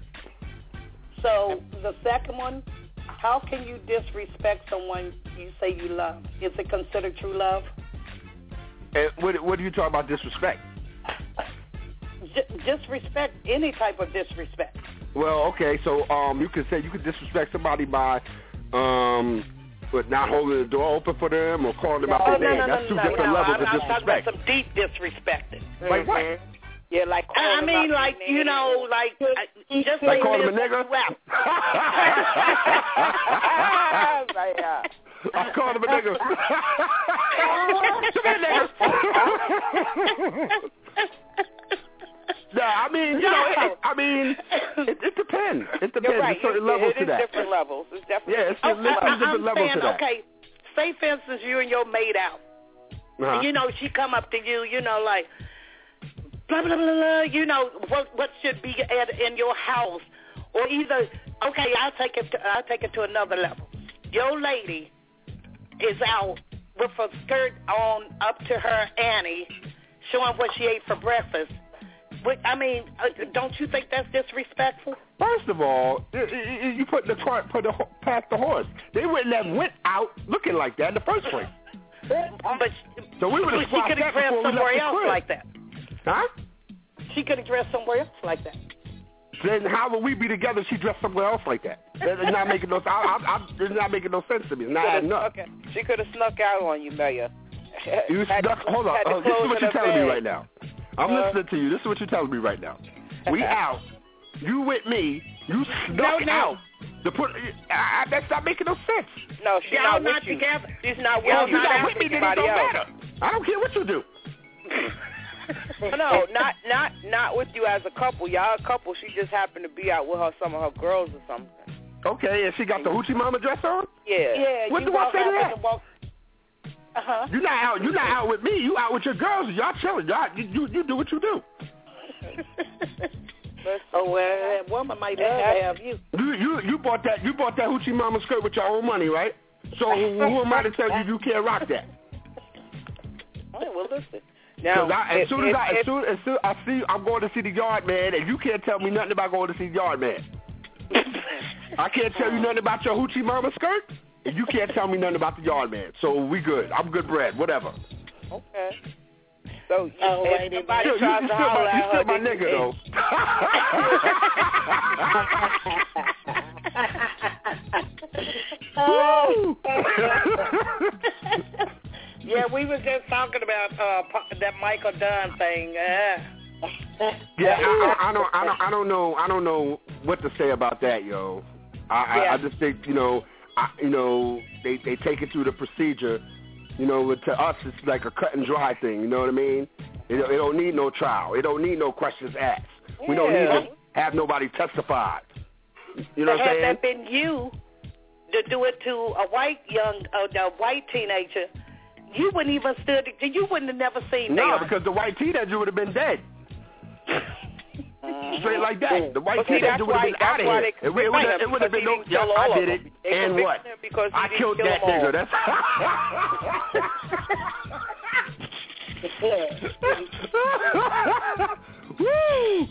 So the second one, how can you disrespect someone you say you love? Is it considered true love? What do you talk about disrespect? Disrespect, any type of disrespect. Well, okay, so you could say you could disrespect somebody by but not holding the door open for them or calling them out their name. That's two different levels of disrespect. I'm talking about some deep disrespecting. Like what? Yeah, like I mean, like just like calling him a nigga. I called him a nigga. No, I mean, it depends. It depends. Right. There's certain levels to that. Different levels. It's definitely. Yeah, it's different levels to that. Okay, say for instance you and your mate out. And, she come up to you, like, blah, blah, blah, blah, what should be in your house. Or either, okay, I'll take it to another level. Your lady is out with a skirt on up to her Annie, showing what she ate for breakfast. I mean, don't you think that's disrespectful? First of all, you put the cart past the horse. They wouldn't have went out looking like that in the first place. But so we would have she could have dressed somewhere else like that. Huh? She could have dressed somewhere else like that. Then how would we be together if she dressed somewhere else like that? It's not making no. It's not making no sense to me. It's not adding up. Okay. She could have snuck out on you, Mayor. You snuck. Hold on. This is what you're telling me right now. I'm listening to you. This is what you're telling me right now. We out. You with me. You snuck out. To put. That's not making no sense. No, she's Y'all not with together. You. She's not with you. You're not with me. Then it don't matter. I don't care what you do. No, not with you as a couple. Y'all a couple. She just happened to be out with some of her girls or something. Okay, and she got the hoochie mama dress on? Yeah. What do I say to that? Uh-huh. You're not out with me. You out with your girls. Y'all chilling. You do what you do. Oh well, that woman might have you. You bought that hoochie mama skirt with your own money, right? So who am I to tell you can't rock that? All right, well listen. Now, as soon as I see I'm going to see the Yard Man, and you can't tell me nothing about going to see the Yard Man. I can't tell you nothing about your hoochie mama skirt, and you can't tell me nothing about the Yard Man. So we good. I'm good bread. Whatever. Okay. So if somebody tries to holler at her, you still my nigga though. Yeah, we was just talking about that Michael Dunn thing. Yeah, I don't know what to say about that, yo. I just think they take it through the procedure. To us it's like a cut and dry thing. You know what I mean? It don't need no trial. It don't need no questions asked. Yeah. We don't need to have nobody testify. You know what I'm saying? Had that been you to do it to a white teenager, you wouldn't even you wouldn't have never seen that. No, because the white teenager would have been dead. Straight like that. The white teenager would have been out of here. It would have been no. Yeah, I did it. And what? I killed that nigga. That's. Woo!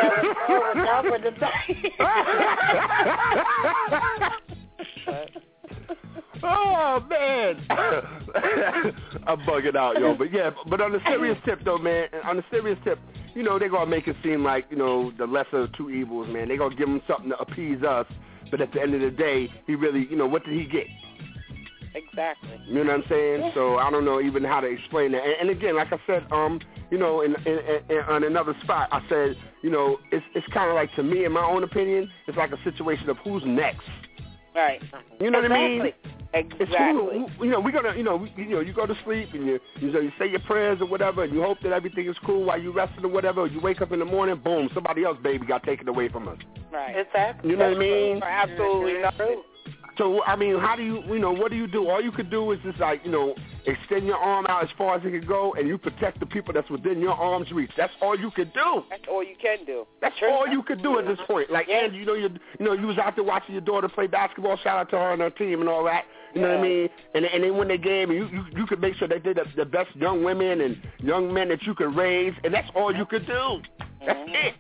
Oh man, I'm bugging out, yo. But on the serious tip, though, man. On the serious tip, they're gonna make it seem like the lesser of two evils, man. They're gonna give him something to appease us, but at the end of the day, he really, what did he get? Exactly. You know what I'm saying? Yeah. So I don't know even how to explain that. And again, like I said, on another spot, I said, it's kind of like, to me, in my own opinion, it's like a situation of who's next. Right. You know what I mean? Exactly. We're gonna, you go to sleep and you say your prayers or whatever, and you hope that everything is cool while you resting or whatever. You wake up in the morning, boom, somebody else, baby, got taken away from us. Right. Exactly. You know what I mean? Absolutely not true. So, I mean, how do you, what do you do? All you could do is just extend your arm out as far as it can go, and you protect the people that's within your arm's reach. That's all you could do. That's all you can do. That's all you could do at this point. Like, and you was out there watching your daughter play basketball. Shout out to her and her team and all that. You know what I mean? And they win the game, and you could make sure they did the best young women and young men that you could raise, and that's all you could do. That's it.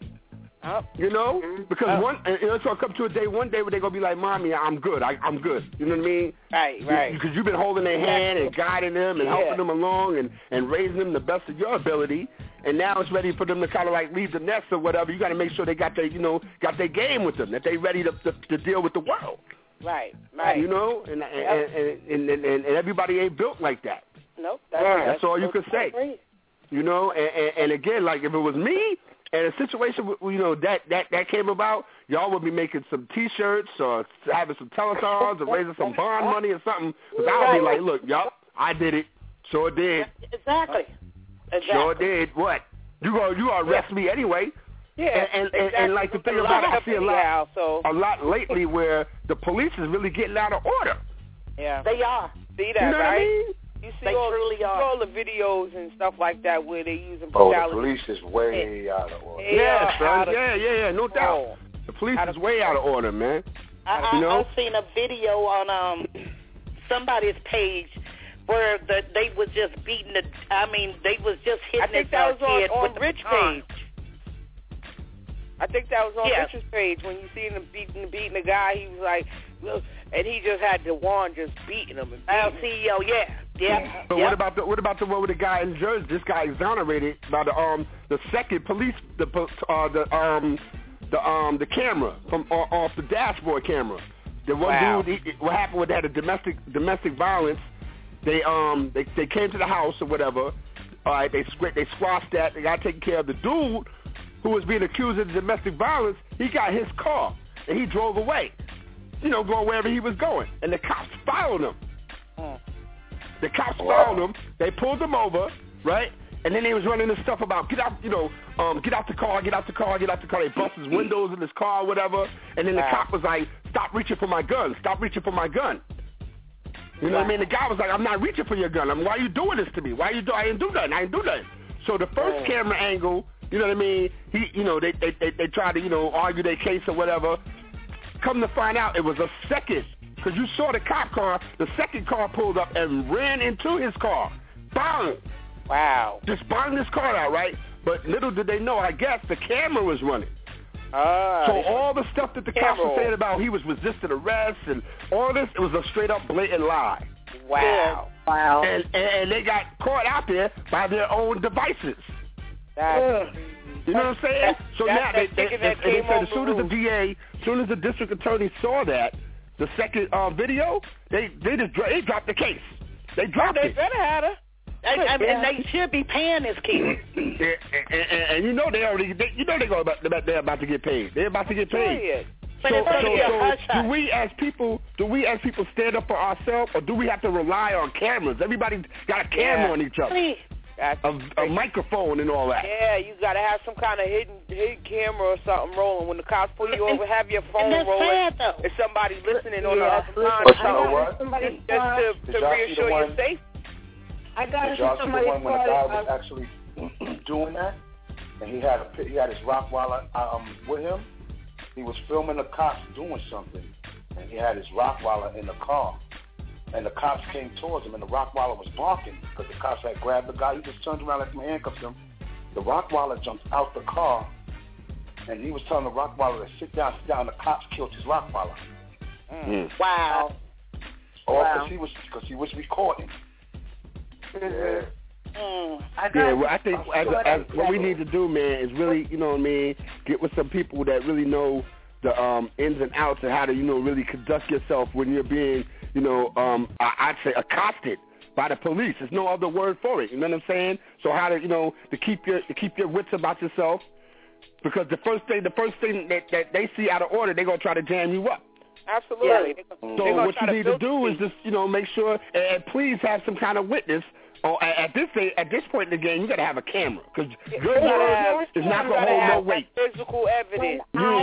Because it's gonna come to a day, one day where they're gonna be like, "Mommy, I'm good. I'm good." You know what I mean? Right. Because you've been holding their hand and guiding them and helping them along and raising them the best of your ability. And now it's ready for them to kind of like leave the nest or whatever. You got to make sure they got their game with them, that they ready to deal with the world. Right. And everybody ain't built like that. Nope. That's all you can say. And again, like if it was me. And a situation, that came about, y'all would be making some T-shirts or having some telethons or raising some bond money or something. Because I would be like, look, y'all, I did it. Sure did. Exactly. Sure did. What? You arrest me anyway. Yeah. And like the thing about it, I see a lot lately where the police is really getting out of order. Yeah. They are. See that, right? What I mean? You see all the videos and stuff like that where they using brutality. The police is way out of order. Yeah, son. Yeah, no doubt. The police is way out of order, man. I've seen a video on somebody's page where they was just beating they was just hitting I think that was on Rich page. I think that was on Rich's page when you see him beating the guy. He was like, and he just had the wand just beating him. CEO, yeah. But what about the one with the guy in Jersey? This guy exonerated by the second police the camera from off the dashboard camera. The one dude, what happened was they had a domestic violence. They came to the house or whatever. All right, they squashed that. They got taken care of. The dude who was being accused of domestic violence, he got his car and he drove away. Going wherever he was going, and the cops followed him. The cops followed him. They pulled him over, right? And then they was running this stuff about get out the car. They bust his windows in his car or whatever. And then the cop was like, stop reaching for my gun. You know what I mean? The guy was like, I'm not reaching for your gun. Why are you doing this to me? I didn't do nothing. So the first camera angle, you know what I mean? They tried to, argue their case or whatever. Come to find out, it was a second, because you saw the cop car. The second car pulled up and ran into his car. Bang! Wow! Just banged his car out, right? But little did they know, I guess the camera was running. So all the stuff that the cops were saying about he was resisting arrest and all this, it was a straight up blatant lie. Wow! And they got caught out there by their own devices. You know what I'm saying? So now they said as soon as the DA, as soon as the district attorney saw that, the second video, they dropped the case. They dropped it. They better have her. And they should be paying this kid. And they're about to get paid. They're about to get paid. So do we as people stand up for ourselves, or do we have to rely on cameras? Everybody got a camera on each other. A microphone and all that. Yeah, you got to have some kind of hidden camera or something rolling. When the cops pull you over, have your phone rolling. If somebody listening on the other line, but you know what? Just to reassure your safety. I got to see somebody when the guy was actually doing that, and he had his Rottweiler with him. He was filming the cops doing something, and he had his Rottweiler in the car. And the cops came towards him, and the Rottweiler was barking because the cops had grabbed the guy. He just turned around, let him handcuff him. The Rottweiler jumped out the car, and he was telling the Rottweiler to sit down. The cops killed his Rottweiler. Wow. Because he was recording. I think what we need to do, man, is really, get with some people that really know the ins and outs and how to, really conduct yourself when you're being, I'd say accosted by the police. There's no other word for it. You know what I'm saying? So how to, to keep your wits about yourself, because the first thing that they see out of order, they're gonna try to jam you up. Absolutely. So what you need to do is just, make sure, and please have some kind of witness. At this point in the game, you got to have a camera, because your word is not going to hold no weight. Physical evidence.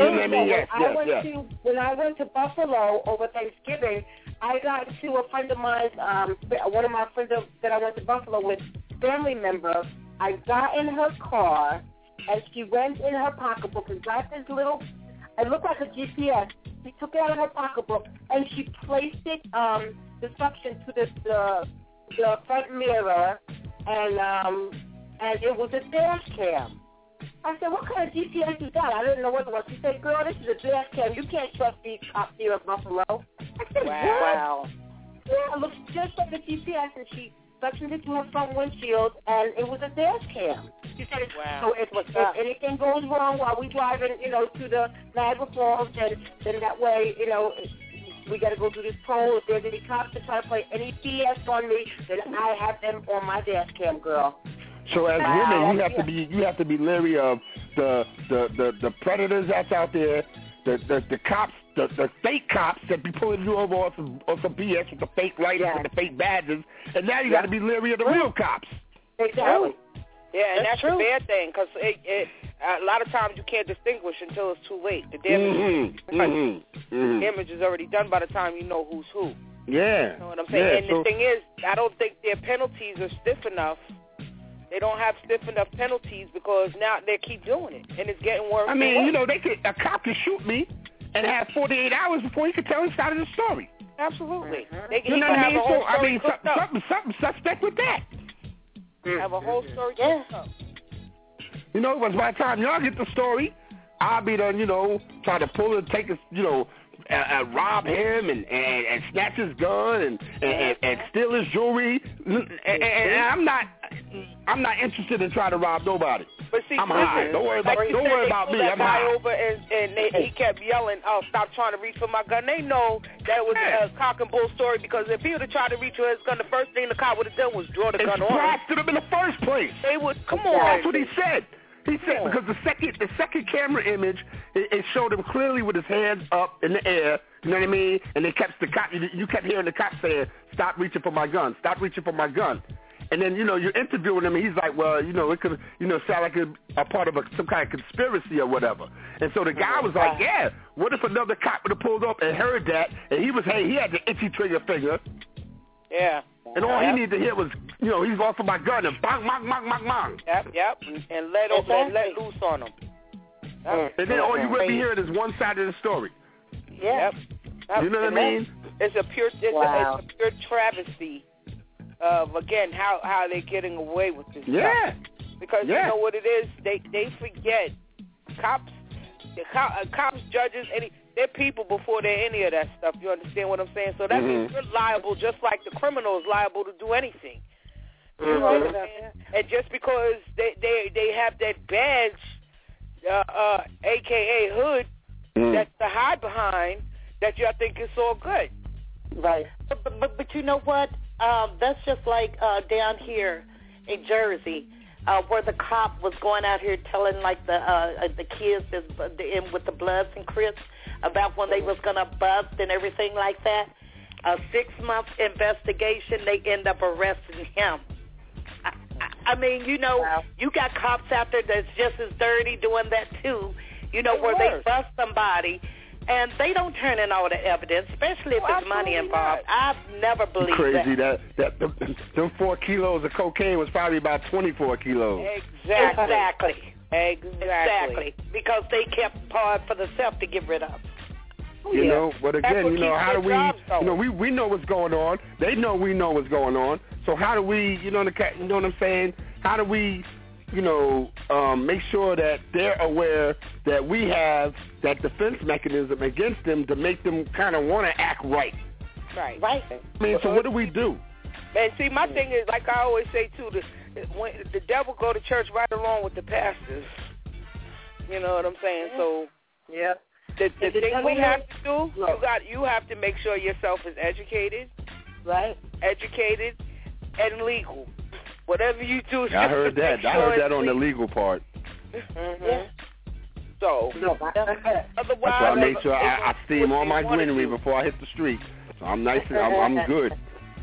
When I went to Buffalo over Thanksgiving, I got to a friend of mine's, one of my friends that I went to Buffalo with, family member. I got in her car, and she went in her pocketbook and got this little, it looked like a GPS. She took it out of her pocketbook, and she placed it, the suction to the front mirror, and it was a dash cam. I said, what kind of GPS is that? I didn't know what it was. She said, girl, this is a dash cam. You can't trust these cops here in Buffalo. I said, wow. Yeah, it looks just like a GPS, and she suctioned it to her front windshield, and it was a dash cam. She said, so if anything goes wrong while we driving, to the Niagara Falls, then that way, we got to go through this poll. If there's any cops that try to play any BS on me, then I have them on my dash cam, girl. So as women, you have to be leery of the predators that's out there, the cops, the fake cops that be pulling you over on some BS with the fake lights and the fake badges, and now you got to be leery of the real cops. Exactly. Yeah, and that's a bad thing, because a lot of times you can't distinguish until it's too late. The damage is already done by the time you know who's who. Yeah. You know what I'm saying? And the thing is, I don't think their penalties are stiff enough. They don't have stiff enough penalties because now they keep doing it, and it's getting worse. I mean, a cop could shoot me and have 48 hours before he could tell his side of the story. Absolutely. You know what I mean? So, I mean, something suspect with that. Have a whole story cooked up. You know, by the time y'all get the story, I'll be done, try to pull and take his, rob him and snatch his gun and steal his jewelry. And I'm not interested in trying to rob nobody. But see, I'm high. Don't worry about me. I'm high. Over and he kept yelling, "Oh, stop trying to reach for my gun." They know that was a cock and bull story, because if he would have tried to reach for his gun, the first thing the cop would have done was draw the gun on him. Blasted him in the first place. They would come on. That's what he said. He said because the second camera image, it showed him clearly with his hands up in the air. You know what I mean? And they kept the cop. You kept hearing the cop saying, "Stop reaching for my gun. Stop reaching for my gun." And then, you're interviewing him, and he's like, well, it could, sound like a part of some kind of conspiracy or whatever. And so the guy was like, yeah, what if another cop would have pulled up and heard that, and he had the itchy trigger finger. Yeah. And all he needed to hear was, he's going for my gun, and bang, bang, bang, bang, bang. Yep, and let loose on him. And then all you would be hearing is one side of the story. Yep. You know what I mean? It's a pure travesty of, again, how they're getting away with this stuff. Because you know what it is? They forget. Cops, judges, they're people before they're any of that stuff. You understand what I'm saying? So that means you're liable just like the criminal is liable to do anything. You know what I'm saying? And just because they have that badge, a.k.a. hood, that's to hide behind, that y'all think it's all good. Right. But you know what? That's just like down here in Jersey, where the cop was going out here telling like the kids with the Bloods and Crips about when they was gonna bust and everything like that. A 6-month investigation, they end up arresting him. I mean, you got cops out there that's just as dirty doing that too. Where they bust somebody. And they don't turn in all the evidence, especially if there's money involved. I've never believed crazy that them 4 kilos of cocaine was probably about 24 kilos. Exactly. Because they kept part for themselves to get rid of. But again, how do we know what's going on. They know we know what's going on. So how do we, you know what I'm saying? How do we, make sure that they're aware that we have that defense mechanism against them to make them kind of want to act right. Right. I mean, so what do we do? And see, my thing is, like I always say too, when the devil go to church right along with the pastors. You know what I'm saying? So the thing we have to do, you have to make sure yourself is educated, right? Educated and legal. Whatever you do, I heard that. I heard that on the legal part. So, otherwise, that's why I make sure I steam all my greenery before I hit the street. So I'm nice and I'm good.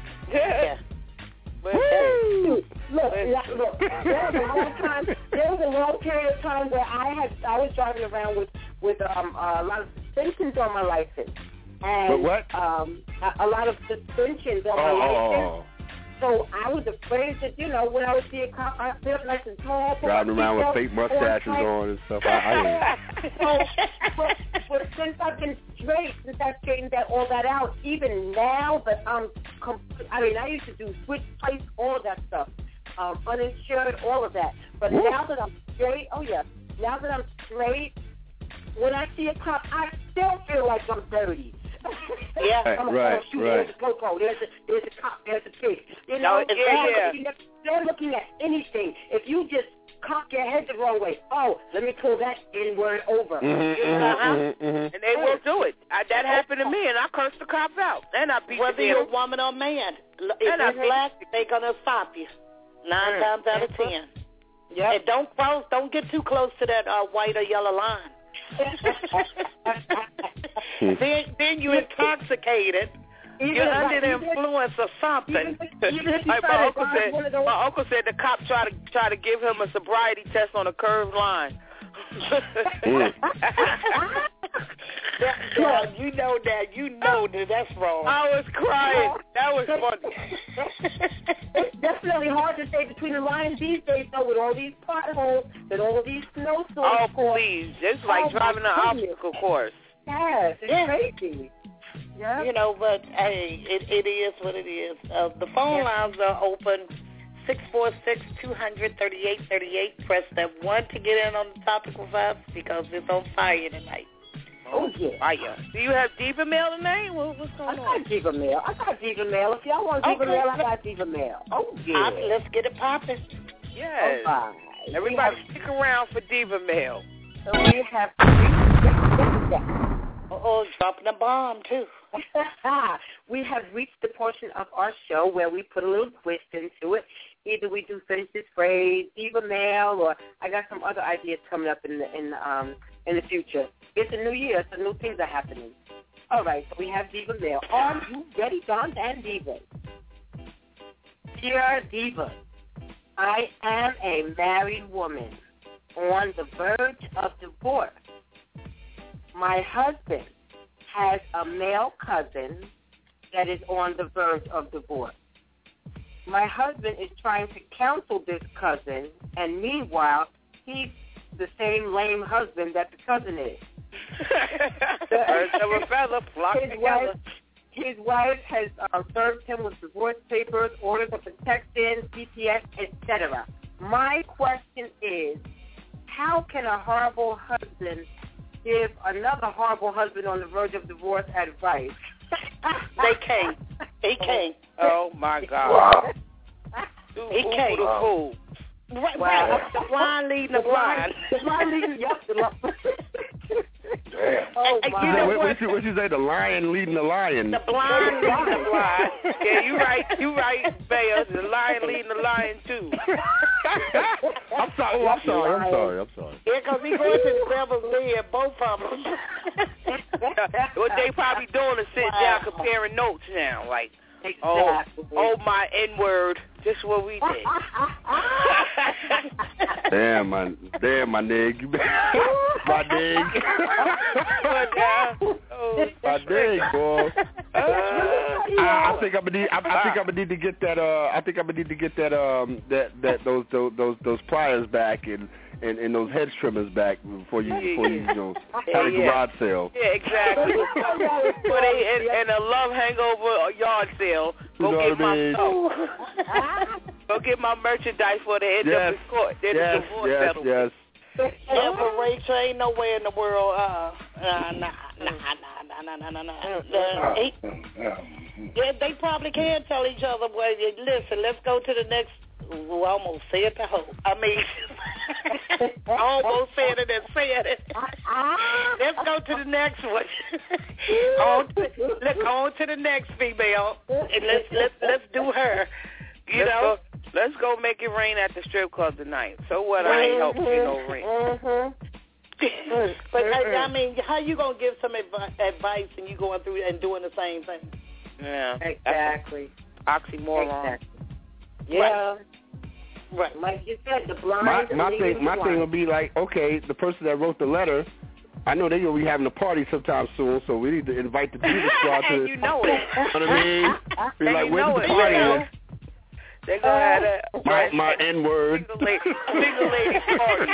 Woo! Look, there was a long period of time where I was driving around with a lot of suspensions on my license. And what? A lot of suspensions on my license. So I was afraid that, when I would see a cop, I felt nice and small. Driving around with fake mustaches on and stuff. But since I've been straight, since I've straightened all that out, even now that I used to do switch plates, all of that stuff, uninsured, all of that. But now that I'm straight, now that I'm straight, when I see a cop, I still feel like I'm dirty. Right. There's a popo. There's a cop. There's a pig. They're looking at anything. If you just cock your head the wrong way, let me pull that N-word over. And they will do it. That happened to me, and I cursed the cop out. And I beat whether you're a woman or man. If you're black, they're gonna stop you 9 times out of 10. Yeah. And don't get too close to that white or yellow line. then you're intoxicated. You're under the influence of something. Like my uncle said the cop tried to give him a sobriety test on a curved line. You know that's wrong. I was crying. That was funny. It's definitely hard to stay between the lines these days, though, with all these potholes, with all these snowstorms. Oh, please. It's like driving an obstacle course. Yes, it's crazy. Yeah. You know, but hey, it is what it is. The phone lines are open. 646-200-3838. Press that 1 to get in on the topic with us because it's on fire tonight. Oh, yeah. Fire. Do you have Diva Mail tonight? What's going on? I got Diva Mail. If y'all want Diva Mail, I got Diva Mail. Oh, yeah. Let's get it popping. Yes. All right. Everybody stick around for Diva Mail. So we have dropping a bomb, too. We have reached the portion of our show where we put a little twist into it. Either we do Finish This Phrase, Diva Mail, or I got some other ideas coming up in the future. It's a new year, so new things are happening. All right, so we have Diva Mail. Are you ready, Dons and Divas? Dear Diva, I am a married woman on the verge of divorce. My husband has a male cousin that is on the verge of divorce. My husband is trying to counsel this cousin, and meanwhile, he's the same lame husband that the cousin is. Birds of a feather flock together. His wife has served him with divorce papers, orders of protection, CPS, etc. My question is, how can a horrible husband give another horrible husband on the verge of divorce advice? They can't. He can't. Oh, my God. Wow. He can't. Wow. Right. The blind leading the blind. The blind leading the blind. Damn. Oh, my. You know what you say? The lion leading the lion. The blind leading the blind. Yeah, you right, Bayer. The lion leading the lion, too. I'm sorry. Yeah, because he going to the devil's den, both of them. What they probably doing is sitting down comparing notes now, like, exactly. oh my N-word, just what we did. Damn, my nigga. My nigga. My nigga, boy. I think I'm gonna need to get that. Those pliers back and those hedge trimmers back before you have a garage sale. Yeah, exactly. and a love hangover yard sale. Go get my stuff. Go get my merchandise for the end of the court. Then the divorce settlement. Yes. Yeah, but Rachel, ain't nowhere in the world. They probably can tell each other, well, listen, let's go to the next. Well, I almost said the hoe. I mean, I almost said it and said it. Let's go to the next one. Let's go on to the next female, and let's do her. Let's go make it rain at the strip club tonight. So what? I ain't helping you no rain. But I mean, how you gonna give some advice and you going through and doing the same thing? Yeah, exactly. Oxymoron. Exactly. Yeah. Right. Like you said, the blind. My thing would be like, okay, the person that wrote the letter, I know they're gonna be having a party sometime soon, so we need to invite the Diva Squad to. You know it. You know what I mean? Be like, where's the party? They're gonna have that. My N-word. Single lady party.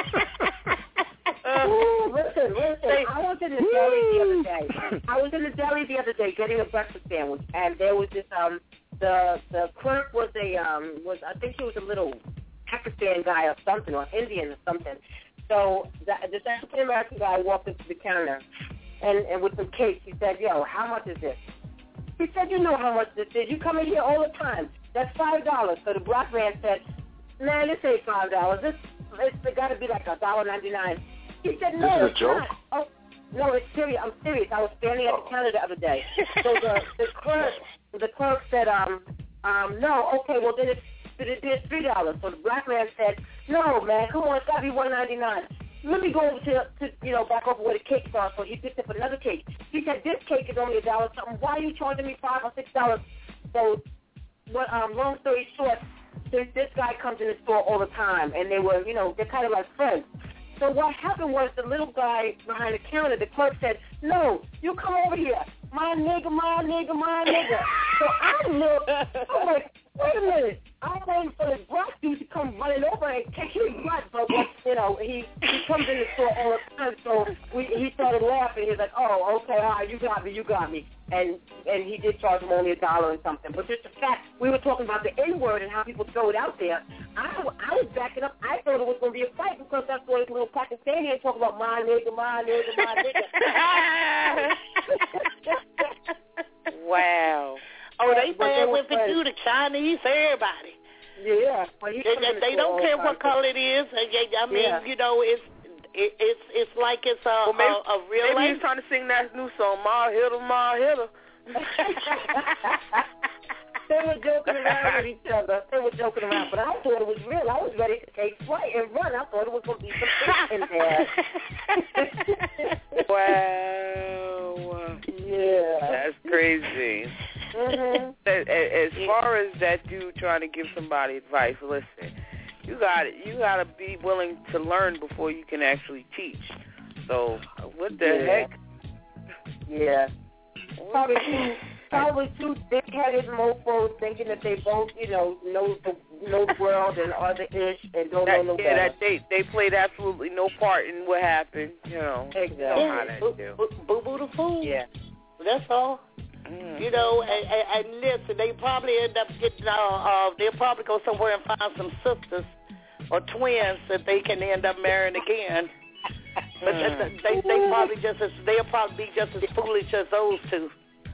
Listen. I was in the deli the other day. the other day getting a breakfast sandwich, and there was this the clerk was I think he was a little Pakistan guy or something, or Indian or something. So this African American guy walked up to the counter, and with some cake, he said, "Yo, how much is this?" He said, "You know how much this is. You come in here all the time. That's $5. So the black man said, "Man, this ain't $5. It's got to be like $1.99. He said, "No, this is a joke? not. Oh, no, it's serious. I'm serious. I was standing at the counter the other day. So the clerk said, no, okay, well then it's $3. So the black man said, "No, man, come on, it's got to be $1.99. Let me go over to back over where the cakes are." So he picked up another cake. He said, "This cake is only $1 something. Why are you charging me $5 or $6? So, long story short, this guy comes in the store all the time, and they were, they're kind of like friends. So what happened was the little guy behind the counter, the clerk said, "No, you come over here. My nigga. So I looked, I'm like, wait a minute. I'm waiting for this black dude to come running over and kick his butt, but you know, he comes in the store all the time, so he started laughing. He's like, oh, okay, all right, you got me. And he did charge him only $1 and something. But just the fact, we were talking about the N-word and how people throw it out there. I was backing up. I thought it was going to be a fight because that's what this little Pakistani talking about, my nigga. Wow. Oh, they bad with it too, the Chinese, everybody. Yeah. They don't care what color it is. I mean, you know, it's like it's a real life. Maybe he's trying to sing that new song, Ma Hitter, Ma Hitter. They were joking around with each other. But I thought it was real. I was ready to take flight and run. I thought it was going to be some fish in there. Wow. Yeah. That's crazy. Mm-hmm. As far as that dude trying to give somebody advice, listen, you gotta be willing to learn before you can actually teach. So what the heck? Yeah. Probably two dick-headed mofos thinking that they both, you know the world and are the ish and don't know no better. Yeah, they played absolutely no part in what happened. You know. Exactly. You know how that do. Boo-boo the fool. Yeah. That's all. You know, and listen, they probably end up getting, they'll probably go somewhere and find some sisters or twins that they can end up marrying again. But they'll probably be just as foolish as those two.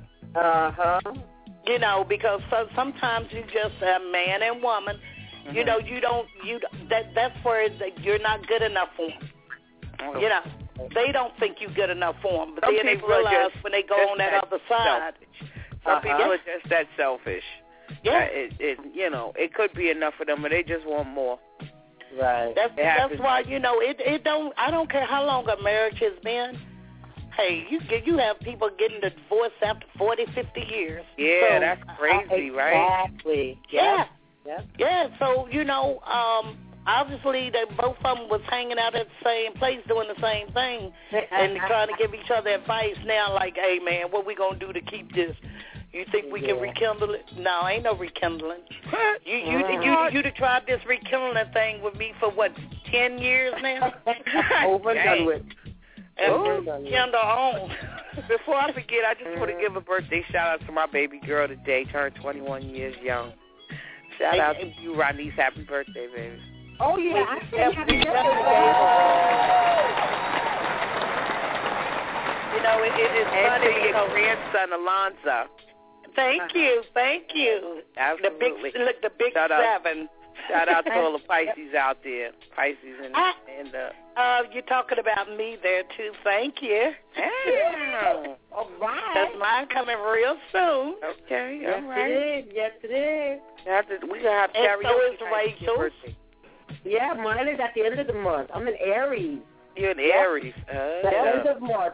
You know, because sometimes you just a man and woman. Mm-hmm. You know, that's where you're not good enough for them. You know. They don't think you're good enough for them, but then they realize when they go on that other side. Some people are just that selfish. Yeah. You know, it could be enough for them, but they just want more. Right. That's why, you know, it don't. I don't care how long a marriage has been. Hey, you have people getting divorced after 40, 50 years. Yeah, so, that's crazy, right? Exactly. Yeah. Yeah. So you know. Obviously, they both of them was hanging out at the same place doing the same thing and trying to give each other advice now, like, hey, man, what we going to do to keep this? You think we can rekindle it? No, ain't no rekindling. You tried this rekindling thing with me for, 10 years now? Over and done with. Kendall on. Before I forget, I just want to give a birthday shout-out to my baby girl today, turned 21 years young. Shout out to you, Ronise. Happy birthday, baby. Oh, yeah. I said happy birthday. You know, it's funny. Your grandson, Alonzo. Thank you. Absolutely. The big shout 7. Shout out to all the Pisces out there. Pisces and you're talking about me there, too. Thank you. Yeah. All right. That's mine coming real soon. Okay, all right. Yes, it is. We got to have karaoke. And so is Rachel's. Yeah, mine is at the end of the month. I'm in Aries. You're in Aries. The end of March.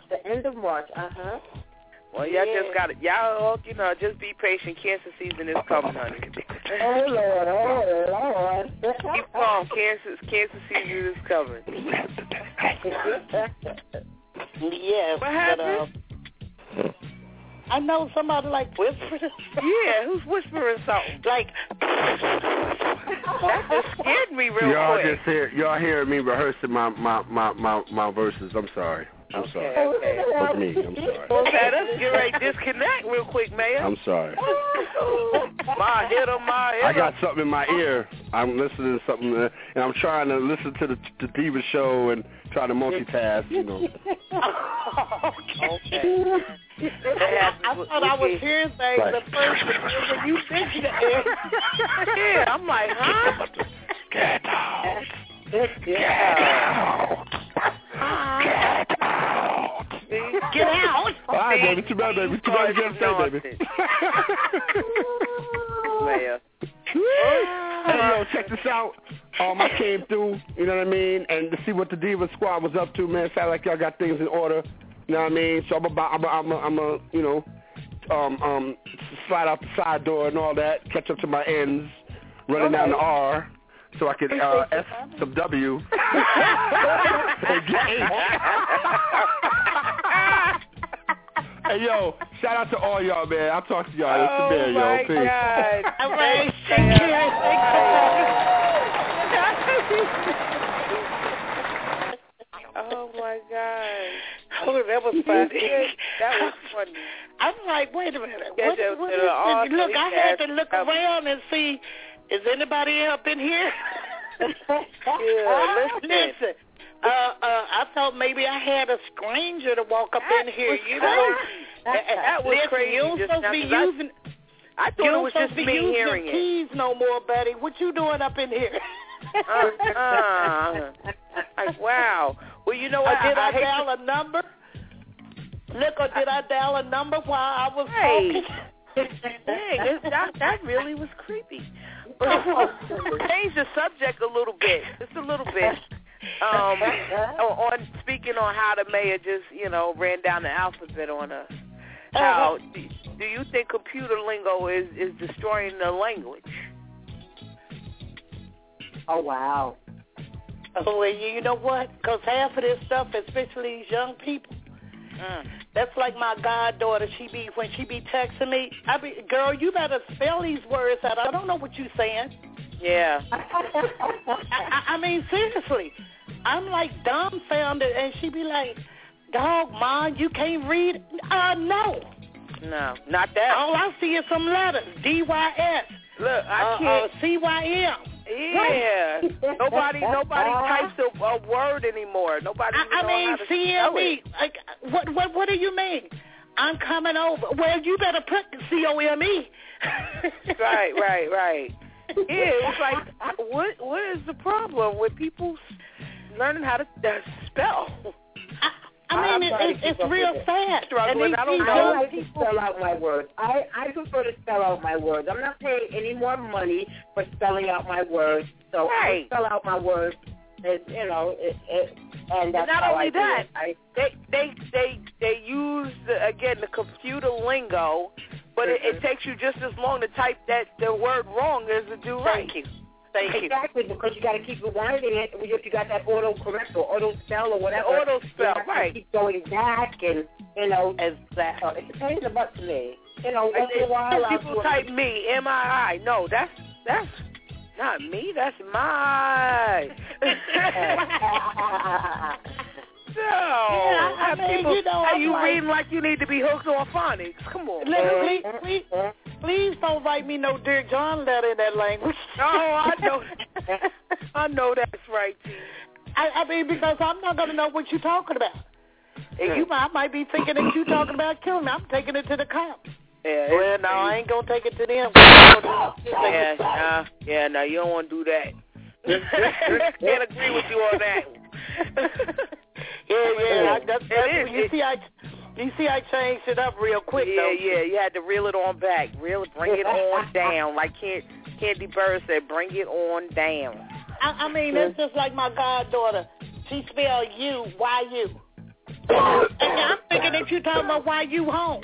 Well, y'all just got it. Y'all, you know, just be patient. Cancer season is coming, honey. Oh, Lord. Keep calm. Cancer season is coming. Yes. What happened? I know somebody like whispering. Yeah, who's whispering something? Like, that just scared me real quick. Y'all hearing me rehearsing my verses. I'm sorry. Okay. Fuck me. I'm sorry. Well, let us get ready to disconnect real quick, man. I'm sorry. My hitter. I got something in my ear. I'm listening to something, and I'm trying to listen to the Diva show and try to multitask, you know. Okay. I thought I was hearing things at first, but when you mentioned it, yeah, I'm like, huh? Get out. Get out. All right, baby. Too bad, baby. Too bad you got to say, baby. Hey, yo, check this out. I came through, you know what I mean, and to see what the Diva Squad was up to, man. Sound like y'all got things in order. You know what I mean? So I'm a you know, slide out the side door and all that, catch up to my ends, running down the R, so I could S some W. And get H. Hey, yo, Shout out to all y'all, man. I'll talk to y'all. It's the man, yo. Peace. God. All right. Take care. Oh, my God. Oh, that was funny. That was funny. I'm like, wait a minute. Yeah, What is this? Look, I had to look around and see, is anybody up in here? Yeah, listen. I thought maybe I had a stranger to walk up in here. You know, that was crazy. You don't supposed to be using. I thought it was just me hearing it. Keys no more, buddy. What you doing up in here? Like, wow. Well, you know what? Did I dial a number? Look, or did I dial a number while I was talking? Dang, that really was creepy. Change the subject a little bit. Just a little bit. On speaking on how the mayor just, ran down the alphabet on us. How do you think computer lingo is destroying the language? Oh, wow. Oh, and you know what? Because half of this stuff, especially these young people, that's like my goddaughter. When she be texting me, girl, you better spell these words out. I don't know what you're saying. Yeah. I mean, seriously. I'm like dumbfounded, and she be like, dog, Mom, you can't read? No. No, not that. All I see is some letters, D-Y-S. Look, I can't. C-Y-M. Yeah. Nobody types a word anymore. Nobody knows how to spell it. Like, what do you mean? I'm coming over. Well, you better put C-O-M-E. Right. Yeah, it's like, what is the problem with people learning how to spell? I mean, it's real sad. I don't like to spell out my words. I prefer to spell out my words. I'm not paying any more money for spelling out my words. So I spell out my words. And that's not how only I do that, it. they use the computer lingo, but it takes you just as long to type the word wrong as to do right. Thank you. Exactly, because you got to keep rewinding it. If you got that autocorrect or auto spell or whatever, right? Keep going back, and exactly. It's a pain in the butt to me. Once in a while, people type me, M-I-I. No, that's not me. That's my. No, you reading like you need to be hooked on phonics. Come on. Please don't write me no Dear John letter in that language. Oh, I know. I know that's right, T. I mean, because I'm not going to know what you're talking about. And I might be thinking that you're talking about killing me. I'm taking it to the cops. Yeah, well, no, I ain't going to take it to them. No, you don't want to do that. Can't agree with you on that. Yeah. You see, I changed it up real quick. Yeah. You had to reel it on back. Bring it on down. Like Candy Bird said, bring it on down. I mean, it's just like my goddaughter. She spelled you, Y-U. And I'm thinking that you're talking about why you home.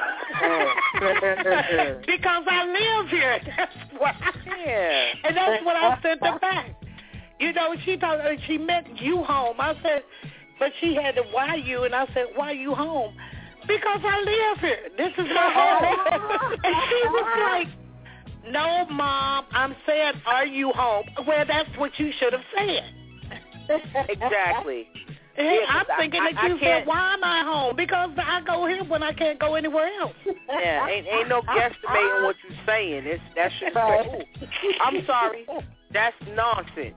Because I live here. That's why. Yeah. And that's what I sent her back. She meant you home. I said, but she had to why you, and I said, why you home? Because I live here. This is my home. And she was like, no, Mom, I'm saying, are you home? Well, that's what you should have said. Exactly. I'm thinking that you said, why am I home? Because I go here when I can't go anywhere else. Yeah, ain't no guesstimating what you're saying. That's just I'm sorry. That's nonsense.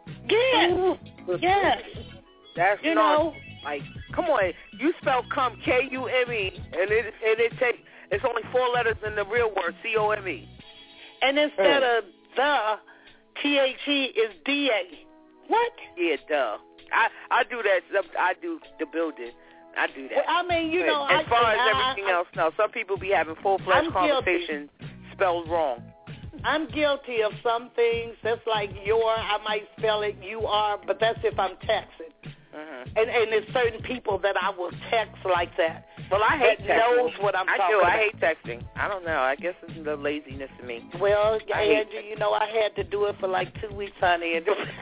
Yes. That's nonsense. Like, come on. You spell come K-U-M-E, and it's only 4 letters in the real word, C-O-M-E. And instead of the, T-H-E is D-A. What? Yeah, duh. I do that. I do the building. I do that. Well, I mean, as far as everything else, no. Some people be having full-fledged conversations spelled wrong. I'm guilty of some things. That's like I might spell it you-are, but that's if I'm texting. Mm-hmm. And there's certain people that I will text like that. Well, I hate texting. Knows what I'm talking about. I hate texting. I don't know. I guess it's the laziness of me. Well, Angie, I had to do it for like 2 weeks, honey.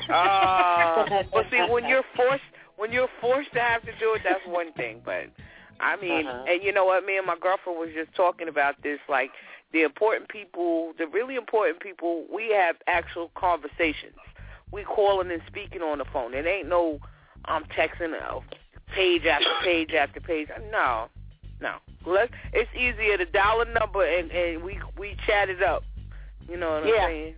Well, see, when you're forced to have to do it, that's one thing. But I mean, and you know what? Me and my girlfriend was just talking about this. Like, the important people, the really important people, we have actual conversations. We calling and speaking on the phone. It ain't no texting page after page after page. No. It's easier to dial a number and we chat it up. You know what I'm saying?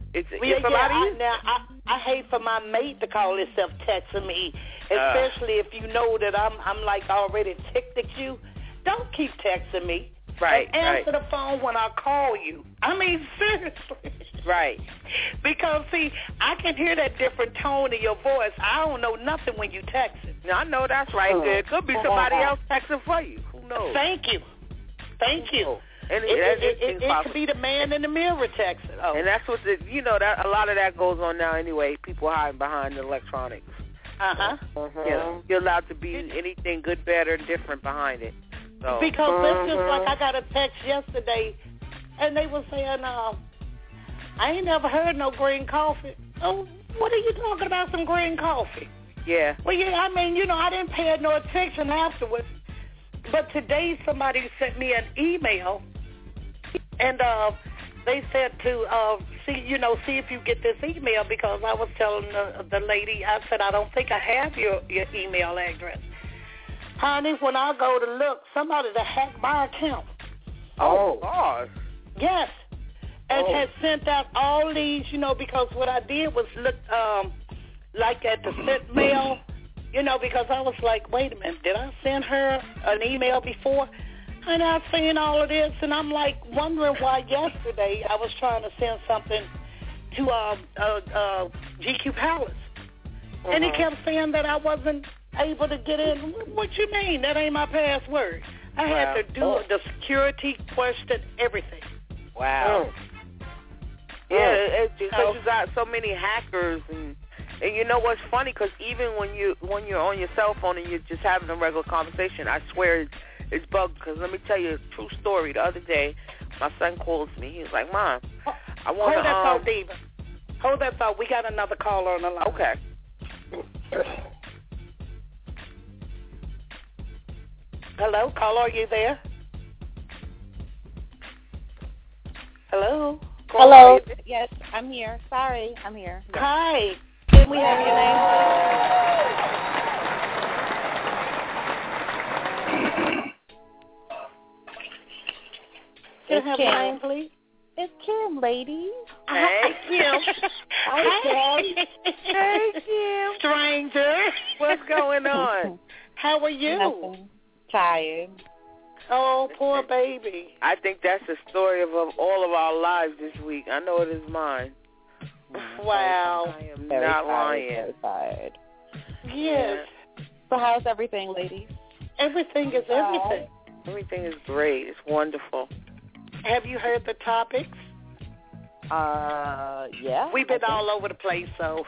I hate for my mate to call himself texting me, especially if you know that I'm like already ticked at you. Don't keep texting me. Right. And answer the phone when I call you. I mean, seriously. Right. Because, see, I can hear that different tone in your voice. I don't know nothing when you texting. I know that's right. There could be somebody else texting for you. Who knows? Thank you. And it could be the man in the mirror texting. Oh. And that's what that a lot of that goes on now anyway. People hiding behind the electronics. You're allowed to be anything good, better, and different behind it. So. Because that's just like I got a text yesterday, and they were saying, I ain't never heard no green coffee. Oh, what are you talking about, some green coffee? Yeah. Well, yeah, I mean, I didn't pay no attention afterwards. But today somebody sent me an email, and they said to see if you get this email, because I was telling the lady, I said, I don't think I have your email address. Honey, when I go to look, somebody that hacked my account. Oh, God. Yes. And had sent out all these, because what I did was look like at the sent mail, because I was like, wait a minute, did I send her an email before? And I've seen all of this, and I'm like wondering why yesterday I was trying to send something to GQ Palace. And he kept saying that I wasn't able to get in. What you mean? That ain't my password. I had to do the security question, everything. Wow. Yeah, because you got so many hackers, and you know what's funny? Because even when you're on your cell phone and you're just having a regular conversation, I swear it's bugged. Because let me tell you a true story. The other day, my son calls me. He's like, "Mom, I want to." Hold that thought, Diva. Hold that thought. We got another caller on the line. Okay. Hello, caller, are you there? Hello? Hello. Yes, I'm here. Sorry, I'm here. Hi. Can we have your name? Can I have your name, please? It's Kim, ladies. Hey, Kim. Hi, Kim. Hey, Kim. Stranger. What's going on? How are you? Nothing. Tired. Oh, poor baby. I think that's the story of all of our lives this week. I know it is mine. Wow. I am Very not tired, lying. Very tired. Yes. So how's everything, ladies? Everything is everything. Everything is great. It's wonderful. Have you heard the topics? Yeah. We've been all over the place, so.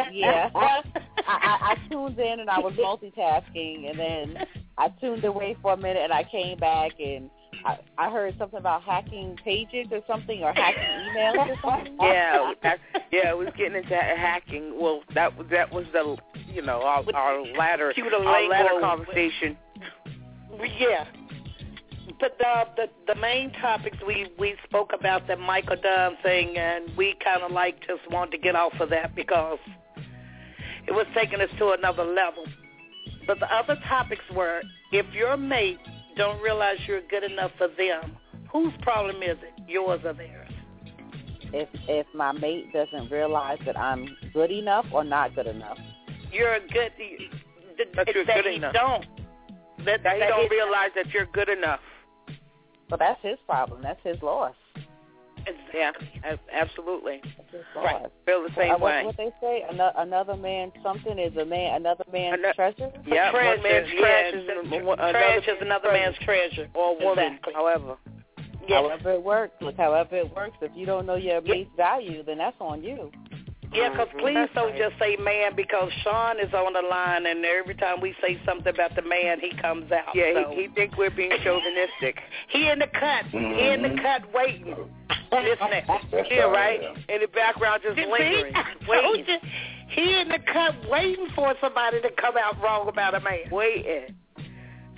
I tuned in and I was multitasking, and then I tuned away for a minute and I came back and I heard something about hacking pages or something, or hacking emails or something. Yeah, it was getting into hacking. Well, that was the our latter conversation. Yeah. But the main topics we spoke about, the Michael Dunn thing, and we kind of just wanted to get off of that because it was taking us to another level. But the other topics were, if your mate don't realize you're good enough for them, whose problem is it, yours or theirs? If my mate doesn't realize that I'm good enough or not good enough. You're good. That you're good enough. That he don't realize that you're good enough. So that's his problem. That's his loss. Exactly. Yeah, absolutely. Right. Feel the same way. What they say, another man's something is another man's treasure? Yeah, one man's trash is another man's treasure. Or woman, exactly. However. Yes. However it works. If you don't know your mate's value, then that's on you. Yeah, because please don't just say man, because Sean is on the line, and every time we say something about the man, he comes out. Yeah, so. he thinks we're being chauvinistic. He in the cut. He in the cut waiting. Listening. Yeah, right? In the background just lingering. Waiting. He in the cut waiting for somebody to come out wrong about a man. Waiting.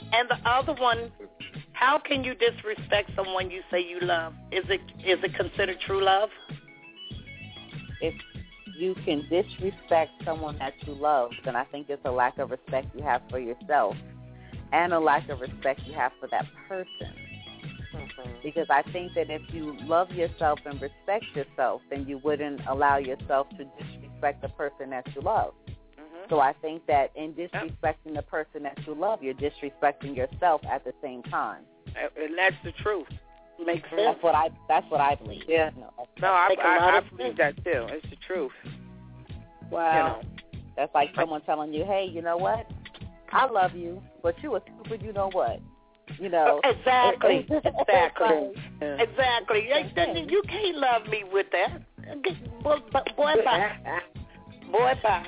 And the other one, how can you disrespect someone you say you love? Is it considered true love? If you can disrespect someone that you love, then I think it's a lack of respect you have for yourself and a lack of respect you have for that person. Mm-hmm. Because I think that if you love yourself and respect yourself, then you wouldn't allow yourself to disrespect the person that you love. Mm-hmm. So I think that in disrespecting the person that you love, you're disrespecting yourself at the same time. And that's the truth. Makes sense. That's what I believe. Yeah. I believe that too. It's the truth. Wow. That's like someone telling you, hey, you know what? I love you, but you a stupid you know what. Exactly. Exactly. You can't love me with that. Boy, bye. Boy, bye.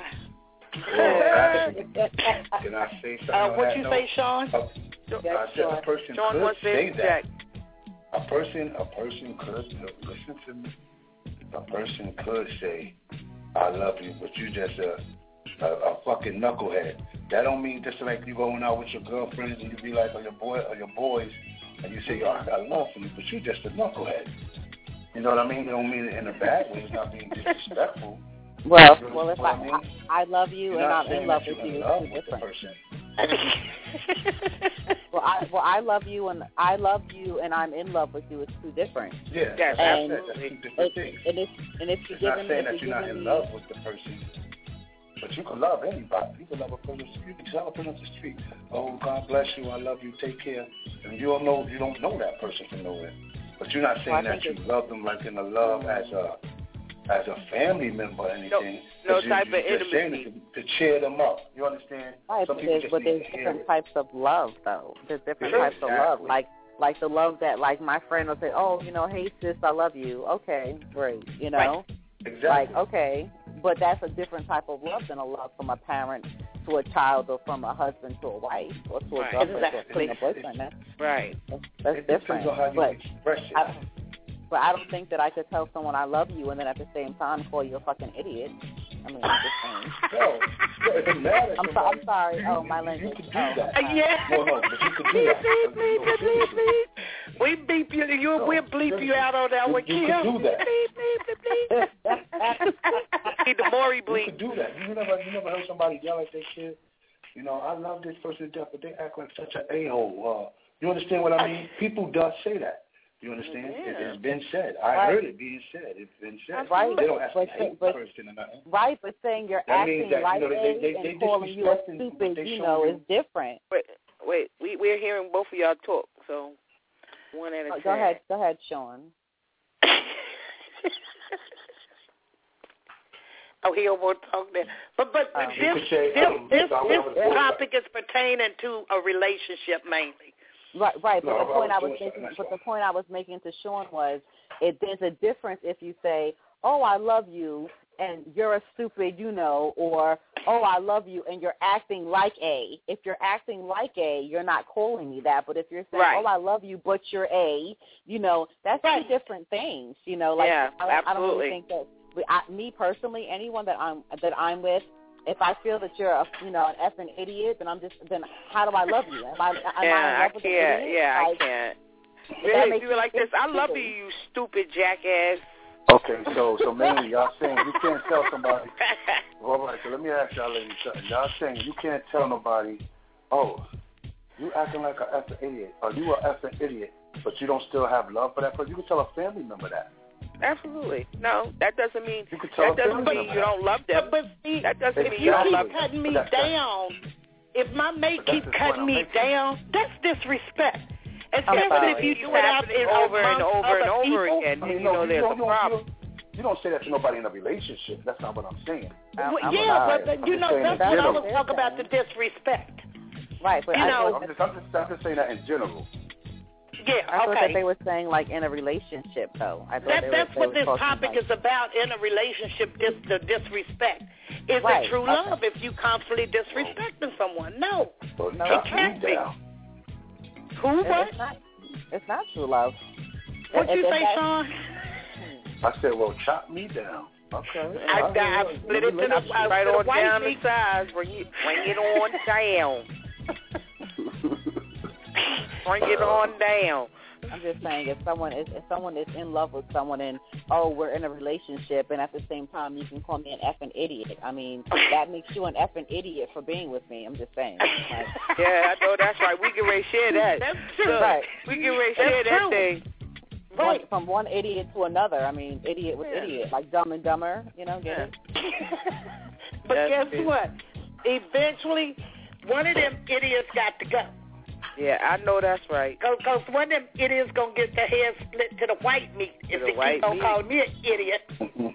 Can I say something? What you say, Sean? I said a person could say that. A person could listen to me. A person could say, "I love you," but you just a fucking knucklehead. That don't mean just like you going out with your girlfriends and you be like, or your boys, and you say, "Yo, I got love for you," but you just a knucklehead. You know what I mean? It don't mean it in a bad way. It's not being disrespectful. Well, if I love you and I'm in love with you, it's two different. I love you and I'm in love with you. It's two different. Yeah, that's two different things. And if you're it's not saying that you're not in love with the person, but you can love anybody. You can love a person. You can tell a person on the street, "Oh, God bless you. I love you. Take care." And you don't know that person from nowhere. But you're not saying that you love them like in a love as a family member or anything. No type of intimacy. Saying to cheer them up. You understand? Right, but there's different types of love, though. There's different types of love. Like the love that, like, my friend will say, "Oh, hey, sis, I love you." Okay, great. Right. Exactly. Like, okay. But that's a different type of love than a love from a parent to a child or from a husband to a wife or to a girlfriend to a boyfriend. That's different. On how you express it. But I don't think that I could tell someone I love you and then at the same time call you a fucking idiot. I mean, I'm just saying. No, it doesn't matter. I'm sorry. Oh, my language. You can do that. Yeah. No, but you can do that. Beep. We beep you. We'll bleep you out on that one, Kim. You can do that. Beep. The more he bleep. You can do that. You never heard somebody yell at their kid, "I love this person to death," but they act like such an a-hole. You understand what I mean? People does say that. You understand? Yeah. It's been said. I heard it being said. It's been said. Right. They don't actually hate the person or nothing. Right, but saying you're acting like and calling you a stupid, is different. Wait. We're hearing both of y'all talk, so one at a time. Go ahead, Sean. Oh, he won't talk there. But this topic is pertaining to a relationship mainly. Right. But the point I was making to Sean was, there's a difference if you say, "Oh, I love you," and you're a stupid, or, "Oh, I love you," and you're acting like A. If you're acting like A, you're not calling me that. But if you're saying, "Oh, I love you," but you're A, that's two different things. I don't really think that. Me personally, anyone that I'm with, if I feel that you're an effing idiot, then how do I love you? Am I in love with an idiot? Yeah, I can't. Really, you like this? I love you, you stupid jackass. Okay, so mainly y'all saying you can't tell somebody. All right, so let me ask y'all ladies something. Y'all saying you can't tell nobody, "Oh, you acting like an effing idiot," or "You are effing idiot," but you don't still have love for that person. You can tell a family member that. Absolutely. No, that doesn't mean you don't love them. But see, that doesn't mean you don't love them. If you keep cutting me down, if my mate keeps cutting me down, that's disrespect. Especially if you do it over and over again. There's a problem. You don't say that to nobody in a relationship. That's not what I'm saying. But that's what I was talking about, the disrespect. Right, but I'm just saying that in general. Yeah, I thought that they were saying like in a relationship, though. That's what this topic is about, in a relationship, the disrespect. Is it true love if you constantly disrespecting someone? No. It can't be. Who what? It's not true love. What'd you say, Sean? I said, well, chop me down. Okay. I split it to the right on down the sides. Bring it on down. Bring it on down. I'm just saying, if someone is in love with someone and we're in a relationship, and at the same time you can call me an effing idiot. I mean, that makes you an effing idiot for being with me. I'm just saying. Like, yeah, I know that's right. We can really share that. That's true. Right. We can really share that thing. Right. From one idiot to another. I mean, idiot with idiot, like Dumb and Dumber. You know, get it? But guess what? Eventually, one of them idiots got to go. Yeah, I know that's right. Because one of them idiots going to get their head split to the white meat if they keep on calling me an idiot.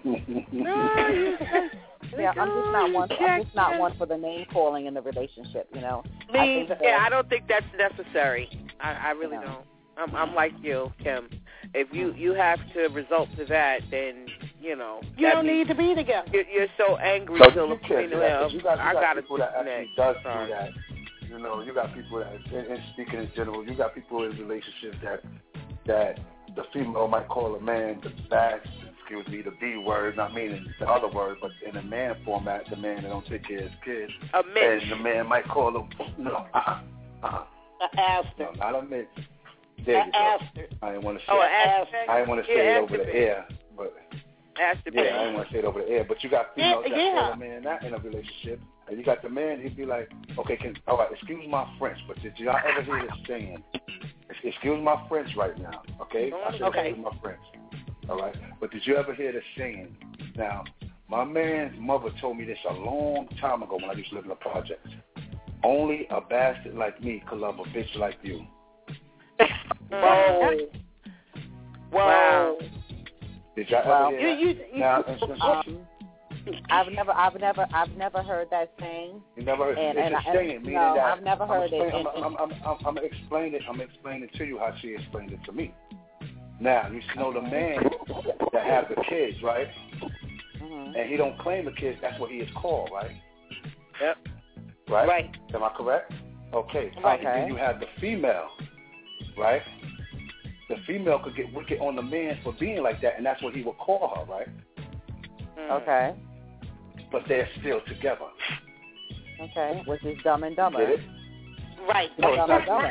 Yeah, I'm just not one for the name calling in the relationship, you know. I don't think that's necessary. I really don't. I'm like you, Kim. If you have to result to that, then you know you don't need to be together. You're so angry. So you can't do that. You got people that actually does do that. You know, you got people that, and speaking in general, you got people in relationships that the female might call a man the the B word, not meaning the other word, but in a man format, the man that don't take care of his kids. A mitch. And the man might call him, An aster. No, not a mitch. There you go. I didn't want to say it over the air, but I didn't want to say it over the air. But you got females that call a man that in a relationship. And you got the man, he'd be like, okay, all right, excuse my French, but did y'all ever hear this saying, excuse my French right now, okay? I said, excuse my French, all right? But did you ever hear this saying? Now, my man's mother told me this a long time ago when I used to live in the projects. Only a bastard like me could love a bitch like you. Whoa. Wow. Did y'all ever hear that? I've never heard that saying. You never heard it? It's a saying, meaning no, that I've never heard it. I'm explaining to you how she explained it to me. Now, you know the man that have the kids, right? Mm-hmm. And he don't claim the kids. That's what he is called, right? Yep. Right. Am I correct? Okay. And then you have the female, right? The female could get wicked on the man for being like that, and that's what he would call her, right? Okay. But they're still together. Okay, which is Dumb and Dumber. Get it? Right. No, it's not dumb